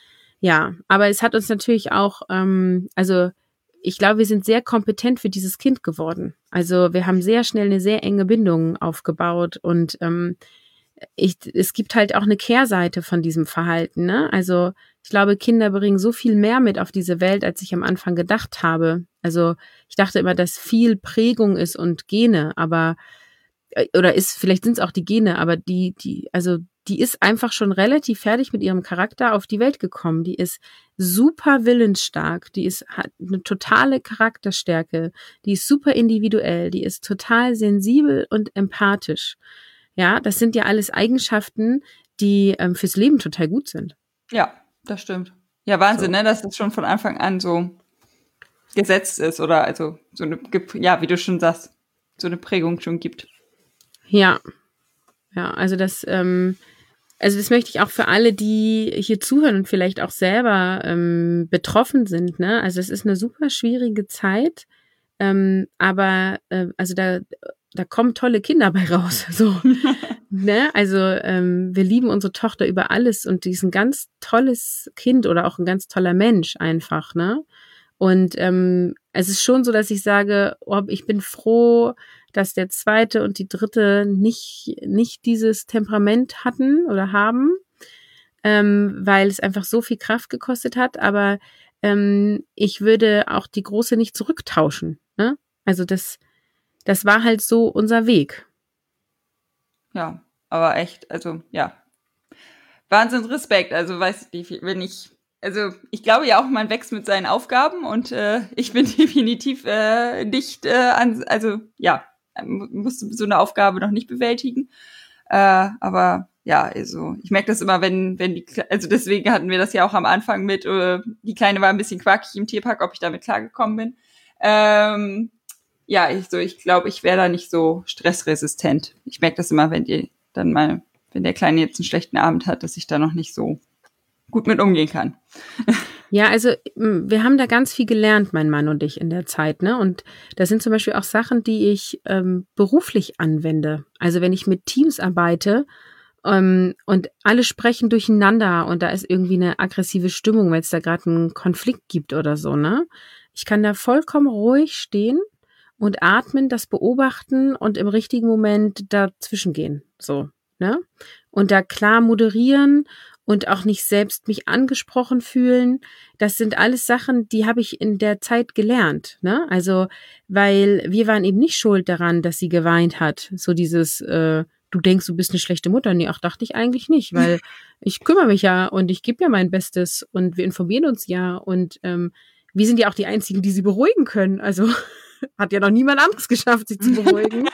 ja, aber es hat uns natürlich auch, ähm, also ich glaube, wir sind sehr kompetent für dieses Kind geworden. Also wir haben sehr schnell eine sehr enge Bindung aufgebaut und ähm, ich, es gibt halt auch eine Kehrseite von diesem Verhalten, ne? Also ich glaube, Kinder bringen so viel mehr mit auf diese Welt, als ich am Anfang gedacht habe. Also ich dachte immer, dass viel Prägung ist und Gene, aber oder ist, vielleicht sind es auch die Gene, aber die, die, also die ist einfach schon relativ fertig mit ihrem Charakter auf die Welt gekommen. Die ist super willensstark, die ist, hat eine totale Charakterstärke, die ist super individuell, die ist total sensibel und empathisch. Ja, das sind ja alles Eigenschaften, die ähm, fürs Leben total gut sind. Ja, das stimmt. Ja, Wahnsinn, So. ne, dass das schon von Anfang an so gesetzt ist oder also so eine, ja, wie du schon sagst, so eine Prägung schon gibt. Ja, ja, also das, ähm, also das möchte ich auch für alle, die hier zuhören und vielleicht auch selber ähm, betroffen sind, ne? Also es ist eine super schwierige Zeit, ähm, aber äh, also da da kommen tolle Kinder bei raus, so. Ne? Also ähm, wir lieben unsere Tochter über alles und die ist ein ganz tolles Kind oder auch ein ganz toller Mensch einfach, ne? Und ähm, es ist schon so, dass ich sage, oh, ich bin froh, dass der zweite und die dritte nicht nicht dieses Temperament hatten oder haben, ähm, weil es einfach so viel Kraft gekostet hat. Aber ähm, ich würde auch die große nicht zurücktauschen. Ne? Also das das war halt so unser Weg. Ja, aber echt, also ja, Wahnsinn, Respekt. Also weiß ich, wenn ich, also ich glaube ja auch, man wächst mit seinen Aufgaben und äh, ich bin definitiv äh, nicht äh, an, also ja, musste so eine Aufgabe noch nicht bewältigen. Äh, aber ja, also ich merke das immer, wenn, wenn die, also deswegen hatten wir das ja auch am Anfang mit, äh, die Kleine war ein bisschen quakig im Tierpark, ob ich damit klargekommen bin. Ähm, ja, ich so, ich glaube, ich wäre da nicht so stressresistent. Ich merke das immer, wenn die dann mal, wenn der Kleine jetzt einen schlechten Abend hat, dass ich da noch nicht so gut mit umgehen kann. Ja, also wir haben da ganz viel gelernt, mein Mann und ich in der Zeit, ne? Und das sind zum Beispiel auch Sachen, die ich ähm, beruflich anwende. Also wenn ich mit Teams arbeite Ähm, und alle sprechen durcheinander und da ist irgendwie eine aggressive Stimmung, weil es da gerade einen Konflikt gibt oder so, ne? Ich kann da vollkommen ruhig stehen und atmen, das beobachten und im richtigen Moment dazwischen gehen, so, ne? Und da klar moderieren und auch nicht selbst mich angesprochen fühlen. Das sind alles Sachen, die habe ich in der Zeit gelernt, ne? Also, weil wir waren eben nicht schuld daran, dass sie geweint hat. So dieses, äh, du denkst, du bist eine schlechte Mutter. Nee, auch dachte ich eigentlich nicht, weil ich kümmere mich ja und ich gebe ja mein Bestes und wir informieren uns ja und ähm, wir sind ja auch die Einzigen, die sie beruhigen können. Also hat ja noch niemand anderes geschafft, sie zu beruhigen.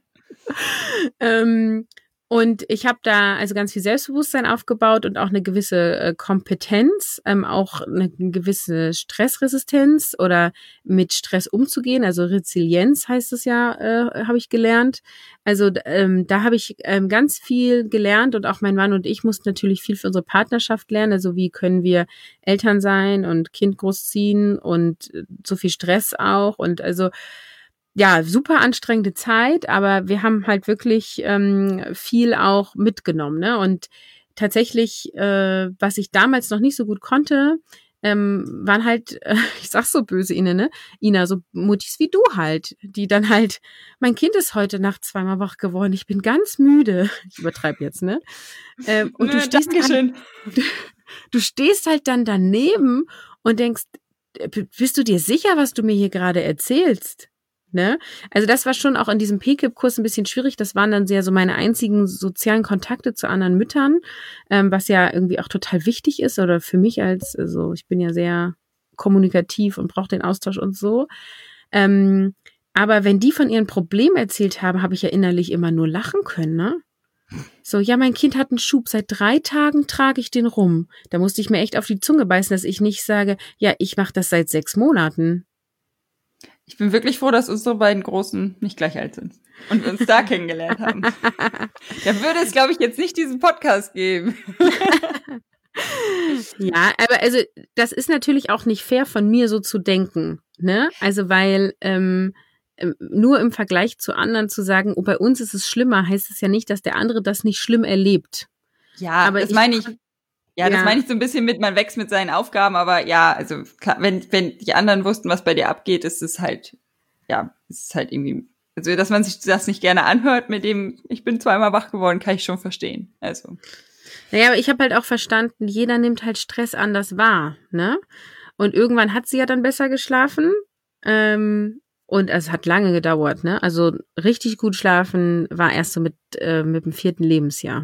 ähm, und ich habe da also ganz viel Selbstbewusstsein aufgebaut und auch eine gewisse äh, Kompetenz, ähm, auch eine gewisse Stressresistenz oder mit Stress umzugehen. Also Resilienz heißt es ja, äh, habe ich gelernt. Also ähm, da habe ich ähm, ganz viel gelernt und auch mein Mann und ich mussten natürlich viel für unsere Partnerschaft lernen. Also wie können wir Eltern sein und Kind großziehen und äh, so viel Stress auch und also ja, super anstrengende Zeit, aber wir haben halt wirklich ähm, viel auch mitgenommen, ne? Und tatsächlich, äh, was ich damals noch nicht so gut konnte, ähm, waren halt, äh, ich sag's so böse, Ine, ne? Ina, so Muttis wie du halt, die dann halt, mein Kind ist heute Nacht zweimal wach geworden, ich bin ganz müde. Ich übertreibe jetzt, ne? Ähm, und Nö, du stehst Dankeschön. dann, du stehst halt dann daneben und denkst, bist du dir sicher, was du mir hier gerade erzählst? Ne? Also das war schon auch in diesem P K I P-Kurs ein bisschen schwierig. Das waren dann sehr so meine einzigen sozialen Kontakte zu anderen Müttern, ähm, was ja irgendwie auch total wichtig ist oder für mich als, also ich bin ja sehr kommunikativ und brauche den Austausch und so. Ähm, aber wenn die von ihren Problemen erzählt haben, habe ich ja innerlich immer nur lachen können, ne? So, ja, mein Kind hat einen Schub, seit drei Tagen trage ich den rum. Da musste ich mir echt auf die Zunge beißen, dass ich nicht sage, ja, ich mache das seit sechs Monaten. Ich bin wirklich froh, dass unsere beiden Großen nicht gleich alt sind und wir uns da kennengelernt haben. Da würde es, glaube ich, jetzt nicht diesen Podcast geben. Ja, aber also das ist natürlich auch nicht fair von mir so zu denken, ne? Also weil ähm, nur im Vergleich zu anderen zu sagen, oh, bei uns ist es schlimmer, heißt es ja nicht, dass der andere das nicht schlimm erlebt. Ja, aber das ich, meine ich. Ja, das ja. meine ich so ein bisschen mit, man wächst mit seinen Aufgaben, aber ja, also klar, wenn, wenn die anderen wussten, was bei dir abgeht, ist es halt, ja, ist es halt irgendwie, also dass man sich das nicht gerne anhört mit dem, ich bin zweimal wach geworden, kann ich schon verstehen. Also. Naja, aber ich habe halt auch verstanden, jeder nimmt halt Stress anders wahr, ne? Und irgendwann hat sie ja dann besser geschlafen. Ähm, und es hat lange gedauert, ne? Also richtig gut schlafen war erst so mit, äh, mit dem vierten Lebensjahr.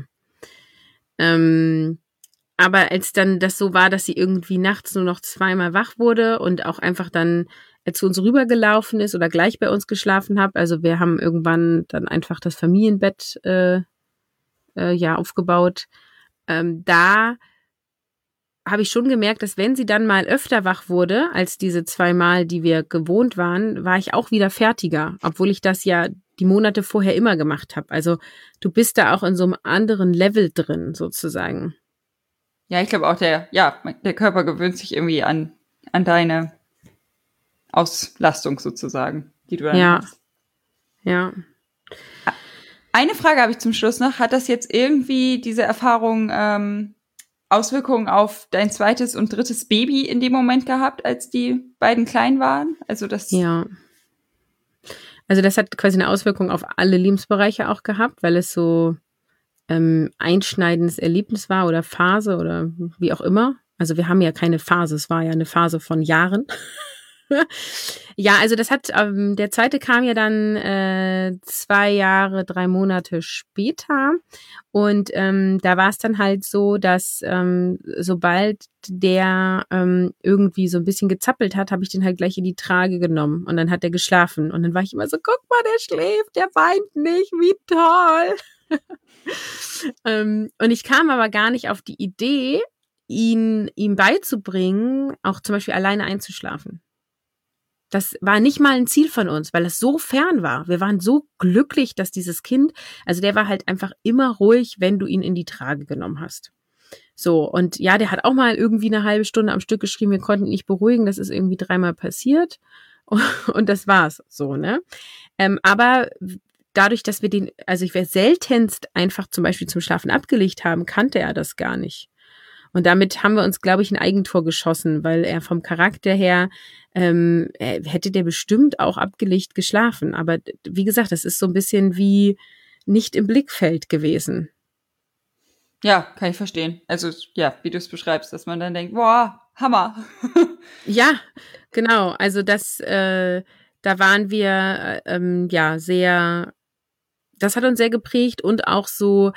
Ähm, aber als dann das so war, dass sie irgendwie nachts nur noch zweimal wach wurde und auch einfach dann zu uns rübergelaufen ist oder gleich bei uns geschlafen hat, also wir haben irgendwann dann einfach das Familienbett äh, äh, ja aufgebaut, ähm, da habe ich schon gemerkt, dass wenn sie dann mal öfter wach wurde, als diese zweimal, die wir gewohnt waren, war ich auch wieder fertiger, obwohl ich das ja die Monate vorher immer gemacht habe. Also du bist da auch in so einem anderen Level drin, sozusagen. Ja, ich glaube auch, der, ja, der Körper gewöhnt sich irgendwie an, an deine Auslastung sozusagen, die du dann ja. hast. Ja. Eine Frage habe ich zum Schluss noch. Hat das jetzt irgendwie diese Erfahrung ähm, Auswirkungen auf dein zweites und drittes Baby in dem Moment gehabt, als die beiden klein waren? Also das. Ja. Also das hat quasi eine Auswirkung auf alle Lebensbereiche auch gehabt, weil es so ähm, einschneidendes Erlebnis war oder Phase oder wie auch immer. Also wir haben ja keine Phase, es war ja eine Phase von Jahren. Ja, also das hat, ähm, der zweite kam ja dann äh, zwei Jahre, drei Monate später und ähm, da war es dann halt so, dass ähm, sobald der ähm, irgendwie so ein bisschen gezappelt hat, habe ich den halt gleich in die Trage genommen und dann hat er geschlafen und dann war ich immer so, guck mal, der schläft, der weint nicht, wie toll. ähm, und ich kam aber gar nicht auf die Idee, ihn ihm beizubringen, auch zum Beispiel alleine einzuschlafen. Das war nicht mal ein Ziel von uns, weil es so fern war. Wir waren so glücklich, dass dieses Kind, also der war halt einfach immer ruhig, wenn du ihn in die Trage genommen hast. So, und ja, der hat auch mal irgendwie eine halbe Stunde am Stück geschrieben, wir konnten ihn nicht beruhigen, das ist irgendwie dreimal passiert und das war's so, ne? Ähm, aber dadurch, dass wir den, also ich wäre seltenst einfach zum Beispiel zum Schlafen abgelegt haben, kannte er das gar nicht. Und damit haben wir uns, glaube ich, ein Eigentor geschossen, weil er vom Charakter her ähm, hätte der bestimmt auch abgelegt geschlafen. Aber wie gesagt, das ist so ein bisschen wie nicht im Blickfeld gewesen. Ja, kann ich verstehen. Also ja, wie du es beschreibst, dass man dann denkt, boah, Hammer. Ja, genau. Also das, äh, da waren wir ähm, ja sehr, das hat uns sehr geprägt und auch so,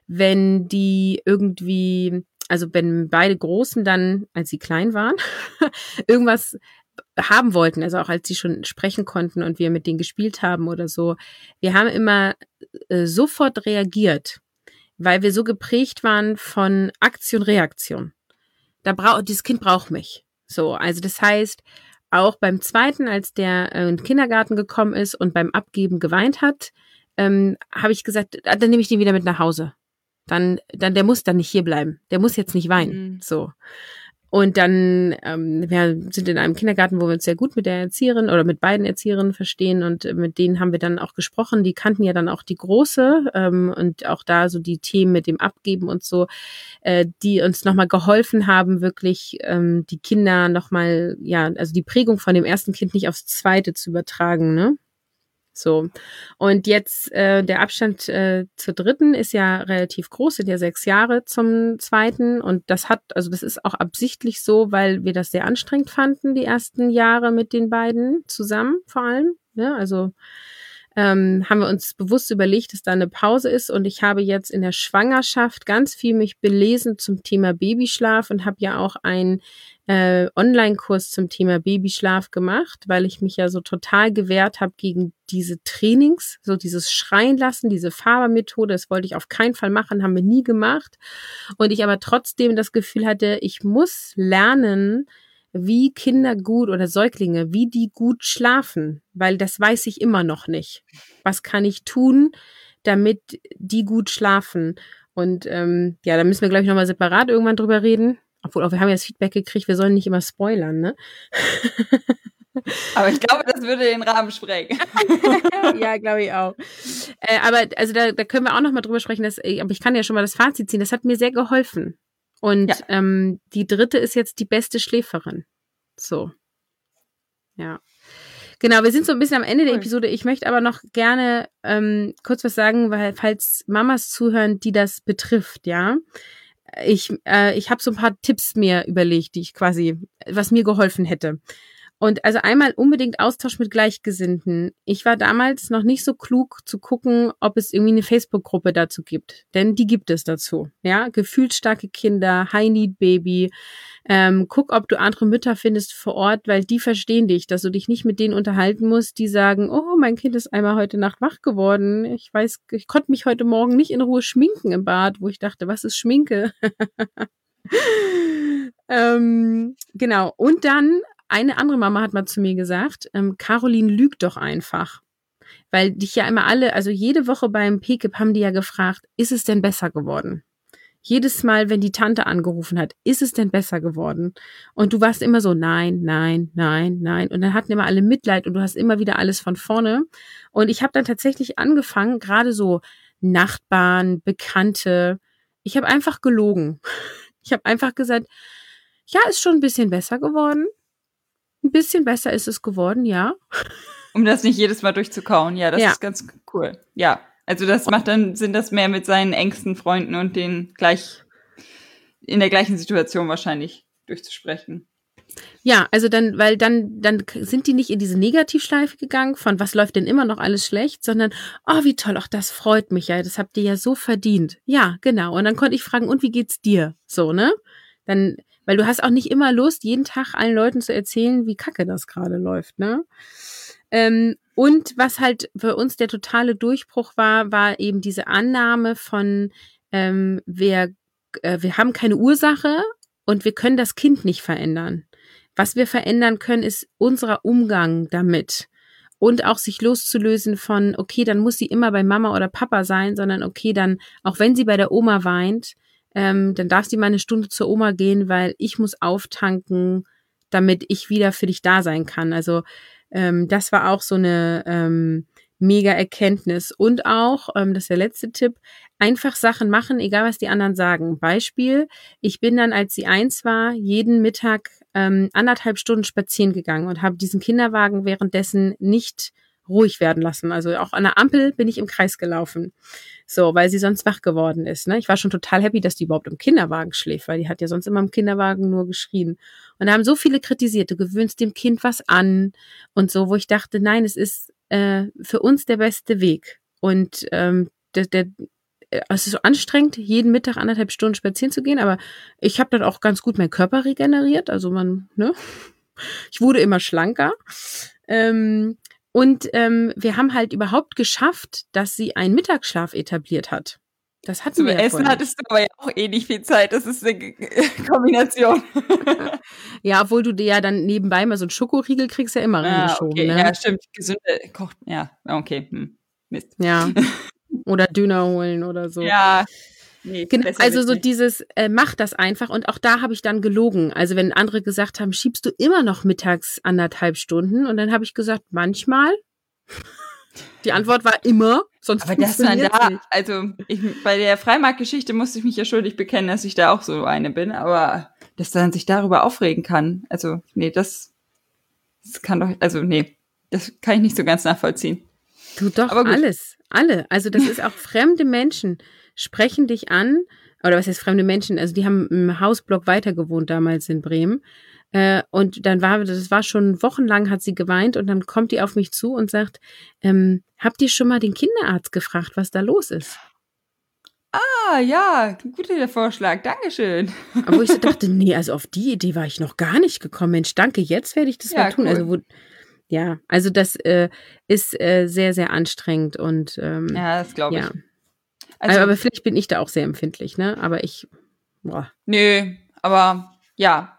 wenn die irgendwie, also wenn beide Großen dann, als sie klein waren, irgendwas haben wollten, also auch als sie schon sprechen konnten und wir mit denen gespielt haben oder so, wir haben immer äh, sofort reagiert, weil wir so geprägt waren von Aktion, Reaktion. Da braucht, dieses Kind braucht mich. So, also das heißt, auch beim zweiten, als der äh, in den Kindergarten gekommen ist und beim Abgeben geweint hat, ähm, habe ich gesagt, dann nehme ich den wieder mit nach Hause. Dann, dann, der muss dann nicht hier bleiben. Der muss jetzt nicht weinen. Mhm. So. Und dann, ähm, wir sind in einem Kindergarten, wo wir uns sehr gut mit der Erzieherin oder mit beiden Erzieherinnen verstehen und mit denen haben wir dann auch gesprochen. Die kannten ja dann auch die Große ähm, und auch da so die Themen mit dem Abgeben und so, äh, die uns nochmal geholfen haben, wirklich ähm, die Kinder nochmal, ja, also die Prägung von dem ersten Kind nicht aufs zweite zu übertragen, ne? So. Und jetzt äh, der Abstand äh, zur dritten ist ja relativ groß, sind ja sechs Jahre zum zweiten. Und das hat, also das ist auch absichtlich so, weil wir das sehr anstrengend fanden, die ersten Jahre mit den beiden zusammen vor allem. Ja, also ähm, haben wir uns bewusst überlegt, dass da eine Pause ist. Und ich habe jetzt in der Schwangerschaft ganz viel mich belesen zum Thema Babyschlaf und habe ja auch ein Äh, Online-Kurs zum Thema Babyschlaf gemacht, weil ich mich ja so total gewehrt habe gegen diese Trainings, so dieses Schreien lassen, diese Faber-Methode, das wollte ich auf keinen Fall machen, haben wir nie gemacht. Und ich aber trotzdem das Gefühl hatte, ich muss lernen, wie Kinder gut oder Säuglinge, wie die gut schlafen, weil das weiß ich immer noch nicht. Was kann ich tun, damit die gut schlafen? Und ähm, ja, da müssen wir, glaube ich, nochmal separat irgendwann drüber reden. Obwohl, auch wir haben ja das Feedback gekriegt, wir sollen nicht immer spoilern, ne? Aber ich glaube, das würde den Rahmen sprengen. Ja, glaube ich auch. Äh, aber also da, da können wir auch noch mal drüber sprechen. Dass, aber ich kann ja schon mal das Fazit ziehen. Das hat mir sehr geholfen. Und ja. ähm, die dritte ist jetzt die beste Schläferin. So. Ja. Genau, wir sind so ein bisschen am Ende cool. der Episode. Ich möchte aber noch gerne ähm, kurz was sagen, weil falls Mamas zuhören, die das betrifft, ja. Ich, äh, ich habe so ein paar Tipps mir überlegt, die ich quasi, was mir geholfen hätte. Und also einmal unbedingt Austausch mit Gleichgesinnten. Ich war damals noch nicht so klug zu gucken, ob es irgendwie eine Facebook-Gruppe dazu gibt. Denn die gibt es dazu. Ja, gefühlsstarke Kinder, High-Need-Baby. Ähm, guck, ob du andere Mütter findest vor Ort, weil die verstehen dich, dass du dich nicht mit denen unterhalten musst, die sagen, oh, mein Kind ist einmal heute Nacht wach geworden. Ich weiß, ich konnte mich heute Morgen nicht in Ruhe schminken im Bad, wo ich dachte, was ist Schminke? ähm, genau. Und dann eine andere Mama hat mal zu mir gesagt, ähm, Caroline lügt doch einfach. Weil dich ja immer alle, also jede Woche beim P K I P haben die ja gefragt, ist es denn besser geworden? Jedes Mal, wenn die Tante angerufen hat, ist es denn besser geworden? Und du warst immer so, nein, nein, nein, nein. Und dann hatten immer alle Mitleid und du hast immer wieder alles von vorne. Und ich habe dann tatsächlich angefangen, gerade so Nachbarn, Bekannte, ich habe einfach gelogen. Ich habe einfach gesagt, ja, ist schon ein bisschen besser geworden. Ein bisschen besser ist es geworden, ja. Um das nicht jedes Mal durchzukauen. Ja, das ja. ist ganz cool. Ja, also das macht dann Sinn, das mehr mit seinen engsten Freunden und den gleich in der gleichen Situation wahrscheinlich durchzusprechen. Ja, also dann, weil dann, dann sind die nicht in diese Negativschleife gegangen von was läuft denn immer noch alles schlecht, sondern, oh, wie toll, ach, das freut mich ja, das habt ihr ja so verdient. Ja, genau. Und dann konnte ich fragen, und wie geht's dir? So, ne? Dann, weil du hast auch nicht immer Lust, jeden Tag allen Leuten zu erzählen, wie kacke das gerade läuft, ne? Ähm, und was halt für uns der totale Durchbruch war, war eben diese Annahme von, ähm, wir, äh, wir haben keine Ursache und wir können das Kind nicht verändern. Was wir verändern können, ist unser Umgang damit. Und auch sich loszulösen von, okay, dann muss sie immer bei Mama oder Papa sein, sondern okay, dann, auch wenn sie bei der Oma weint, ähm, dann darf sie mal eine Stunde zur Oma gehen, weil ich muss auftanken, damit ich wieder für dich da sein kann. Also ähm, das war auch so eine, ähm, mega Erkenntnis. Und auch, ähm, das ist der letzte Tipp, einfach Sachen machen, egal was die anderen sagen. Beispiel, ich bin dann, als sie eins war, jeden Mittag ähm, anderthalb Stunden spazieren gegangen und habe diesen Kinderwagen währenddessen nicht ruhig werden lassen. Also auch an der Ampel bin ich im Kreis gelaufen. So, weil sie sonst wach geworden ist. Ne? Ich war schon total happy, dass die überhaupt im Kinderwagen schläft, weil die hat ja sonst immer im Kinderwagen nur geschrien. Und da haben so viele kritisiert, du gewöhnst dem Kind was an und so, wo ich dachte, nein, es ist äh, für uns der beste Weg. Und ähm, der, der es ist so anstrengend, jeden Mittag anderthalb Stunden spazieren zu gehen, aber ich habe dann auch ganz gut meinen Körper regeneriert. Also man, ne? Ich wurde immer schlanker. Ähm, Und ähm, wir haben halt überhaupt geschafft, dass sie einen Mittagsschlaf etabliert hat. Das hatten Zum wir ja Essen vorher hattest du aber ja auch eh nicht viel Zeit. Das ist eine Kombination. Ja, obwohl du dir ja dann nebenbei mal so einen Schokoriegel kriegst, ja immer Ah, reingeschoben. okay. Ne? Ja, stimmt. Gesunde kocht. Ja, okay. Hm. Mist. Ja. Oder Döner holen oder so. Ja. Nee, genau, also so nicht. dieses, äh, mach das einfach. Und auch da habe ich dann gelogen. Also wenn andere gesagt haben, schiebst du immer noch mittags anderthalb Stunden? Und dann habe ich gesagt, manchmal. Die Antwort war immer, sonst aber dass man funktioniert's da, nicht. also ich, bei der Freimarktgeschichte musste ich mich ja schuldig bekennen, dass ich da auch so eine bin, aber dass man sich darüber aufregen kann, also nee, das, das kann doch, also nee, das kann ich nicht so ganz nachvollziehen. Du doch, alles, alle. Also das ist auch fremde Menschen sprechen dich an, oder was heißt fremde Menschen, also die haben im Hausblock weiter gewohnt damals in Bremen. Äh, und dann war, das war schon wochenlang, hat sie geweint und dann kommt die auf mich zu und sagt, ähm, habt ihr schon mal den Kinderarzt gefragt, was da los ist? Ah, ja, guter Vorschlag, Dankeschön. Aber ich so dachte, nee, also auf die Idee war ich noch gar nicht gekommen. Mensch, danke, jetzt werde ich das Ja, mal tun. cool. Also wo, ja, also das äh, ist äh, sehr, sehr anstrengend und ähm, Ja, das glaube ich. ja. Also, aber, aber vielleicht bin ich da auch sehr empfindlich, ne? Aber ich, boah. Nö, aber ja.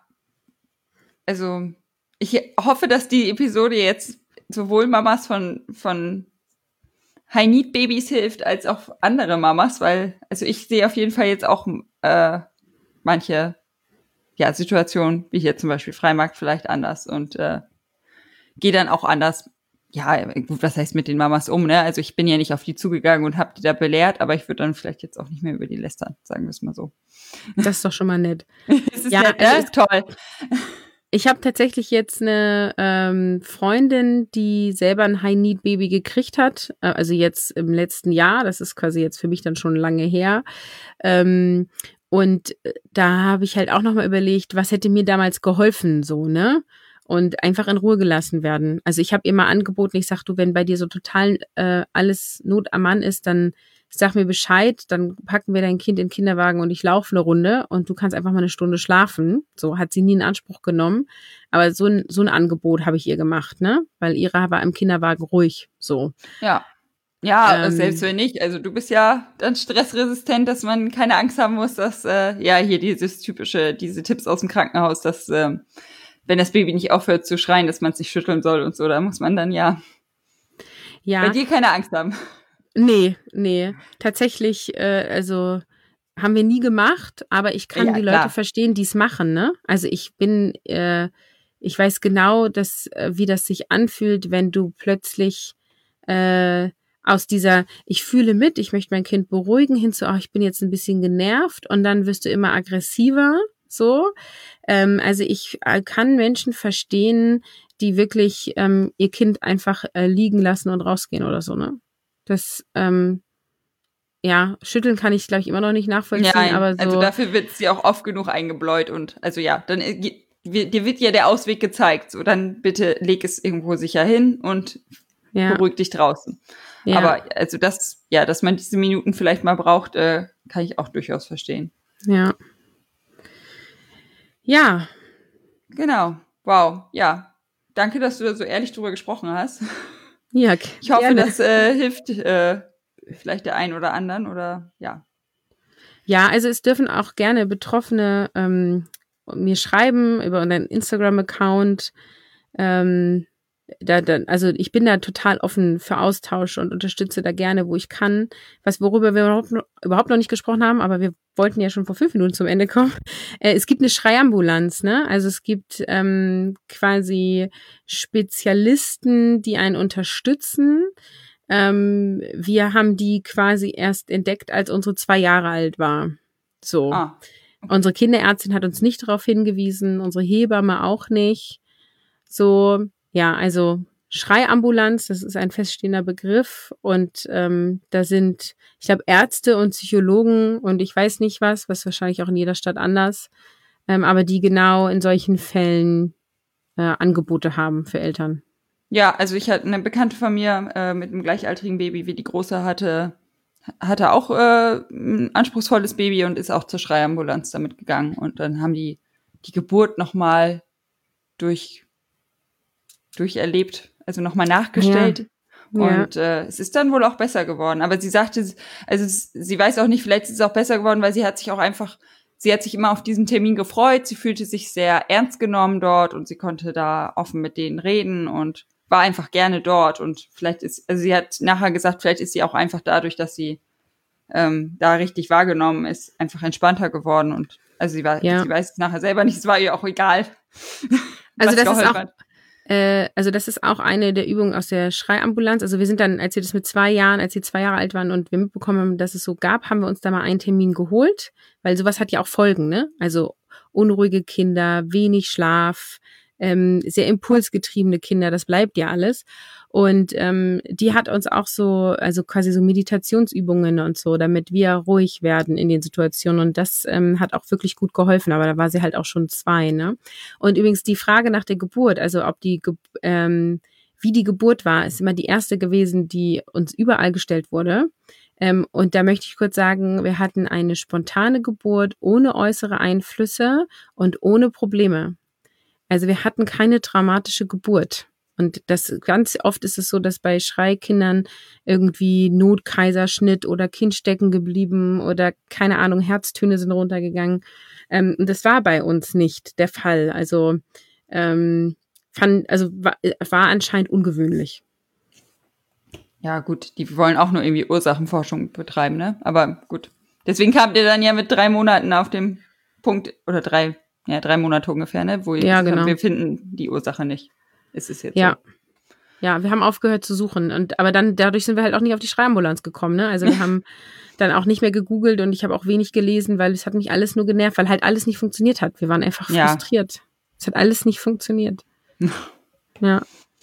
Also, ich hoffe, dass die Episode jetzt sowohl Mamas von, von High-Need-Babys hilft, als auch andere Mamas, weil, also ich sehe auf jeden Fall jetzt auch äh, manche ja, Situationen, wie hier zum Beispiel Freimarkt, vielleicht anders und äh, gehe dann auch anders, ja, gut, was heißt mit den Mamas um, ne? Also ich bin ja nicht auf die zugegangen und habe die da belehrt, aber ich würde dann vielleicht jetzt auch nicht mehr über die lästern, sagen wir es mal so. Das ist doch schon mal nett. Das ist ja, nett, das äh, ist toll. Ich habe tatsächlich jetzt eine ähm, Freundin, die selber ein High-Need-Baby gekriegt hat, äh, also jetzt im letzten Jahr, das ist quasi jetzt für mich dann schon lange her. Ähm, und da habe ich halt auch nochmal überlegt, was hätte mir damals geholfen, so, ne? Und einfach in Ruhe gelassen werden. Also ich habe ihr mal angeboten, ich sag, du, wenn bei dir so total äh, alles Not am Mann ist, dann sag mir Bescheid, dann packen wir dein Kind in den Kinderwagen und ich laufe eine Runde und du kannst einfach mal eine Stunde schlafen. So hat sie nie in Anspruch genommen. Aber so ein, so ein Angebot habe ich ihr gemacht, ne? Weil ihre war im Kinderwagen ruhig, so. Ja. Ja, Ähm, selbst wenn nicht. Also du bist ja dann stressresistent, dass man keine Angst haben muss, dass, äh, ja, hier dieses typische, diese Tipps aus dem Krankenhaus, dass, ähm, wenn das Baby nicht aufhört zu schreien, dass man sich schütteln soll und so, da muss man dann ja, ja. bei dir keine Angst haben. Nee, nee. Tatsächlich, äh, also haben wir nie gemacht, aber ich kann Ja, die klar. Leute verstehen, die es machen, ne? Also ich bin, äh, ich weiß genau, dass, äh, wie das sich anfühlt, wenn du plötzlich äh, aus dieser, ich fühle mit, ich möchte mein Kind beruhigen, hin zu, ach, ich bin jetzt ein bisschen genervt und dann wirst du immer aggressiver, so. Ähm, also ich äh, kann Menschen verstehen, die wirklich ähm, ihr Kind einfach äh, liegen lassen und rausgehen oder so, ne? Das, ähm, ja, schütteln kann ich, glaube ich, immer noch nicht nachvollziehen, Nein, aber so. also dafür wird sie auch oft genug eingebläut und, also ja, dann, äh, dir wird ja der Ausweg gezeigt, so, dann bitte leg es irgendwo sicher hin und ja, beruhig dich draußen. ja. Aber, also das, ja, dass man diese Minuten vielleicht mal braucht, äh, kann ich auch durchaus verstehen. Ja. Ja. Genau. Wow. Ja. Danke, dass du da so ehrlich drüber gesprochen hast. Ja, Ich hoffe, gerne. das äh, hilft äh, vielleicht der einen oder anderen oder ja. Ja, also es dürfen auch gerne Betroffene ähm, mir schreiben über unseren Instagram-Account. Ähm, da, da, also ich bin da total offen für Austausch und unterstütze da gerne, wo ich kann. Was worüber wir überhaupt noch, überhaupt noch nicht gesprochen haben, aber wir wollten ja schon vor fünf Minuten zum Ende kommen. Äh, es gibt eine Schreiambulanz, ne? Also es gibt ähm, quasi Spezialisten, die einen unterstützen. Ähm, wir haben die quasi erst entdeckt, als unsere zwei Jahre alt war. So. Ah. Unsere Kinderärztin hat uns nicht darauf hingewiesen, unsere Hebamme auch nicht. So, ja, also Schreiambulanz, das ist ein feststehender Begriff und ähm, da sind, ich glaube, Ärzte und Psychologen und ich weiß nicht was, was wahrscheinlich auch in jeder Stadt anders, ähm, aber die genau in solchen Fällen äh, Angebote haben für Eltern. Ja, also ich hatte eine Bekannte von mir äh, mit einem gleichaltrigen Baby wie die Große hatte, hatte auch äh, ein anspruchsvolles Baby und ist auch zur Schreiambulanz damit gegangen. Und dann haben die die Geburt nochmal durch, durcherlebt, also nochmal nachgestellt. Ja. Und ja. äh, es ist dann wohl auch besser geworden. Aber sie sagte, also sie weiß auch nicht, vielleicht ist es auch besser geworden, weil sie hat sich auch einfach, sie hat sich immer auf diesen Termin gefreut. Sie fühlte sich sehr ernst genommen dort und sie konnte da offen mit denen reden und war einfach gerne dort. Und vielleicht ist, also sie hat nachher gesagt, vielleicht ist sie auch einfach dadurch, dass sie ähm, da richtig wahrgenommen ist, einfach entspannter geworden. Und also sie war, ja. sie weiß es nachher selber nicht, es war ihr auch egal. Also das ist auch, äh, also das ist auch eine der Übungen aus der Schreiambulanz. Also wir sind dann, als sie das mit zwei Jahren, als sie zwei Jahre alt waren und wir mitbekommen haben, dass es so gab, haben wir uns da mal einen Termin geholt, weil sowas hat ja auch Folgen, ne? Also unruhige Kinder, wenig Schlaf, ähm, sehr impulsgetriebene Kinder, das bleibt ja alles. Und ähm, die hat uns auch so, also quasi so Meditationsübungen und so, damit wir ruhig werden in den Situationen. Und das ähm, hat auch wirklich gut geholfen. Aber da war sie halt auch schon zwei, ne? Und übrigens die Frage nach der Geburt, also ob die, ähm, wie die Geburt war, ist immer die erste gewesen, die uns überall gestellt wurde. Ähm, und da möchte ich kurz sagen, wir hatten eine spontane Geburt ohne äußere Einflüsse und ohne Probleme. Also wir hatten keine traumatische Geburt. Und das ganz oft ist es so, dass bei Schreikindern irgendwie Notkaiserschnitt oder Kind stecken geblieben oder keine Ahnung, Herztöne sind runtergegangen. Ähm, und das war bei uns nicht der Fall. Also ähm, fand, also war, war anscheinend ungewöhnlich. Ja gut, die wollen auch nur irgendwie Ursachenforschung betreiben, ne? Aber gut. Deswegen kamt ihr dann ja mit drei Monaten auf dem Punkt, oder drei, ja drei Monate ungefähr, ne? Wo ihr ja, gesagt genau. habt, wir finden die Ursache nicht. Ist es jetzt ja. so? Ja, wir haben aufgehört zu suchen. Und aber dann dadurch sind wir halt auch nicht auf die Schreiambulanz gekommen, ne? Also wir haben dann auch nicht mehr gegoogelt und ich habe auch wenig gelesen, weil es hat mich alles nur genervt, weil halt alles nicht funktioniert hat. Wir waren einfach ja. frustriert. Es hat alles nicht funktioniert. ja.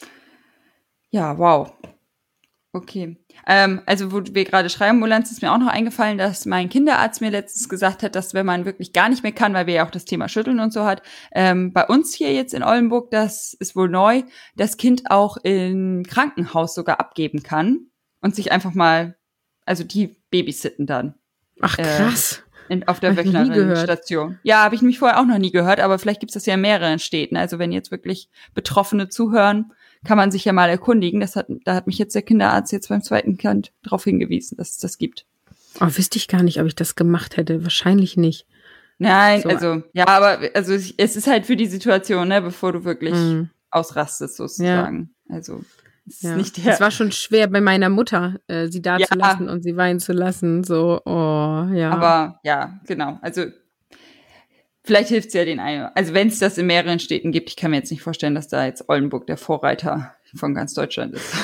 Ja, wow. Okay. Ähm, also wo wir gerade Schreiambulanz, ist mir auch noch eingefallen, dass mein Kinderarzt mir letztens gesagt hat, dass wenn man wirklich gar nicht mehr kann, weil wir ja auch das Thema Schütteln und so hat, ähm, bei uns hier jetzt in Oldenburg, das ist wohl neu, das Kind auch im Krankenhaus sogar abgeben kann und sich einfach mal, also die babysitten dann. Ach krass. Äh, in, auf der Wöchnerinnenstation. Ja, habe ich mich vorher auch noch nie gehört, aber vielleicht gibt es das ja in mehreren Städten. Also wenn jetzt wirklich Betroffene zuhören, kann man sich ja mal erkundigen. Das hat, da hat mich jetzt der Kinderarzt jetzt beim zweiten Kind darauf hingewiesen, dass es das gibt. Oh, wüsste ich gar nicht, ob ich das gemacht hätte. Wahrscheinlich nicht. Nein, so. also, ja, aber also es ist halt für die Situation, ne, bevor du wirklich mm. ausrastest, sozusagen. Ja. Also es ja. ist nicht der. Es war schon schwer bei meiner Mutter, äh, sie da ja. zu lassen und sie weinen zu lassen. So, oh, ja. Aber ja, genau. Also vielleicht hilft es ja den einen. Also wenn es das in mehreren Städten gibt, ich kann mir jetzt nicht vorstellen, dass da jetzt Oldenburg der Vorreiter von ganz Deutschland ist.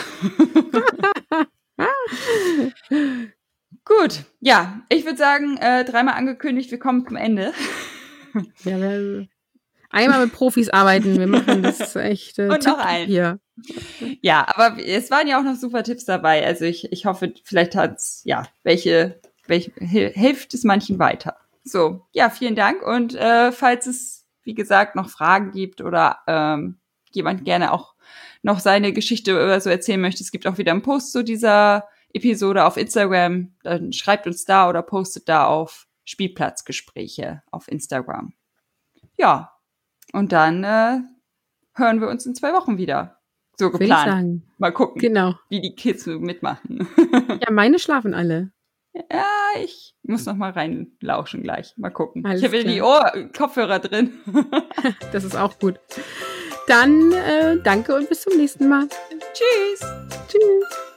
Gut, ja, ich würde sagen, äh, dreimal angekündigt, wir kommen zum Ende. Ja, wir einmal mit Profis arbeiten, wir machen das echt äh, und noch ein. Hier. Ja, aber es waren ja auch noch super Tipps dabei. Also ich, ich hoffe, vielleicht hat's, ja, welche, welche hilft es manchen weiter. So, ja, vielen Dank und äh, falls es, wie gesagt, noch Fragen gibt oder ähm, jemand gerne auch noch seine Geschichte oder so erzählen möchte, es gibt auch wieder einen Post zu dieser Episode auf Instagram, dann schreibt uns da oder postet da auf Spielplatzgespräche auf Instagram. Ja, und dann äh, hören wir uns in zwei Wochen wieder. So geplant. Will ich sagen. Mal gucken, genau. wie die Kids mitmachen. Ja, meine schlafen alle. Ja, ich muss noch mal reinlauschen gleich. Mal gucken. Alles ich habe die Ohr Kopfhörer drin. Das ist auch gut. Dann äh, danke und bis zum nächsten Mal. Tschüss. Tschüss.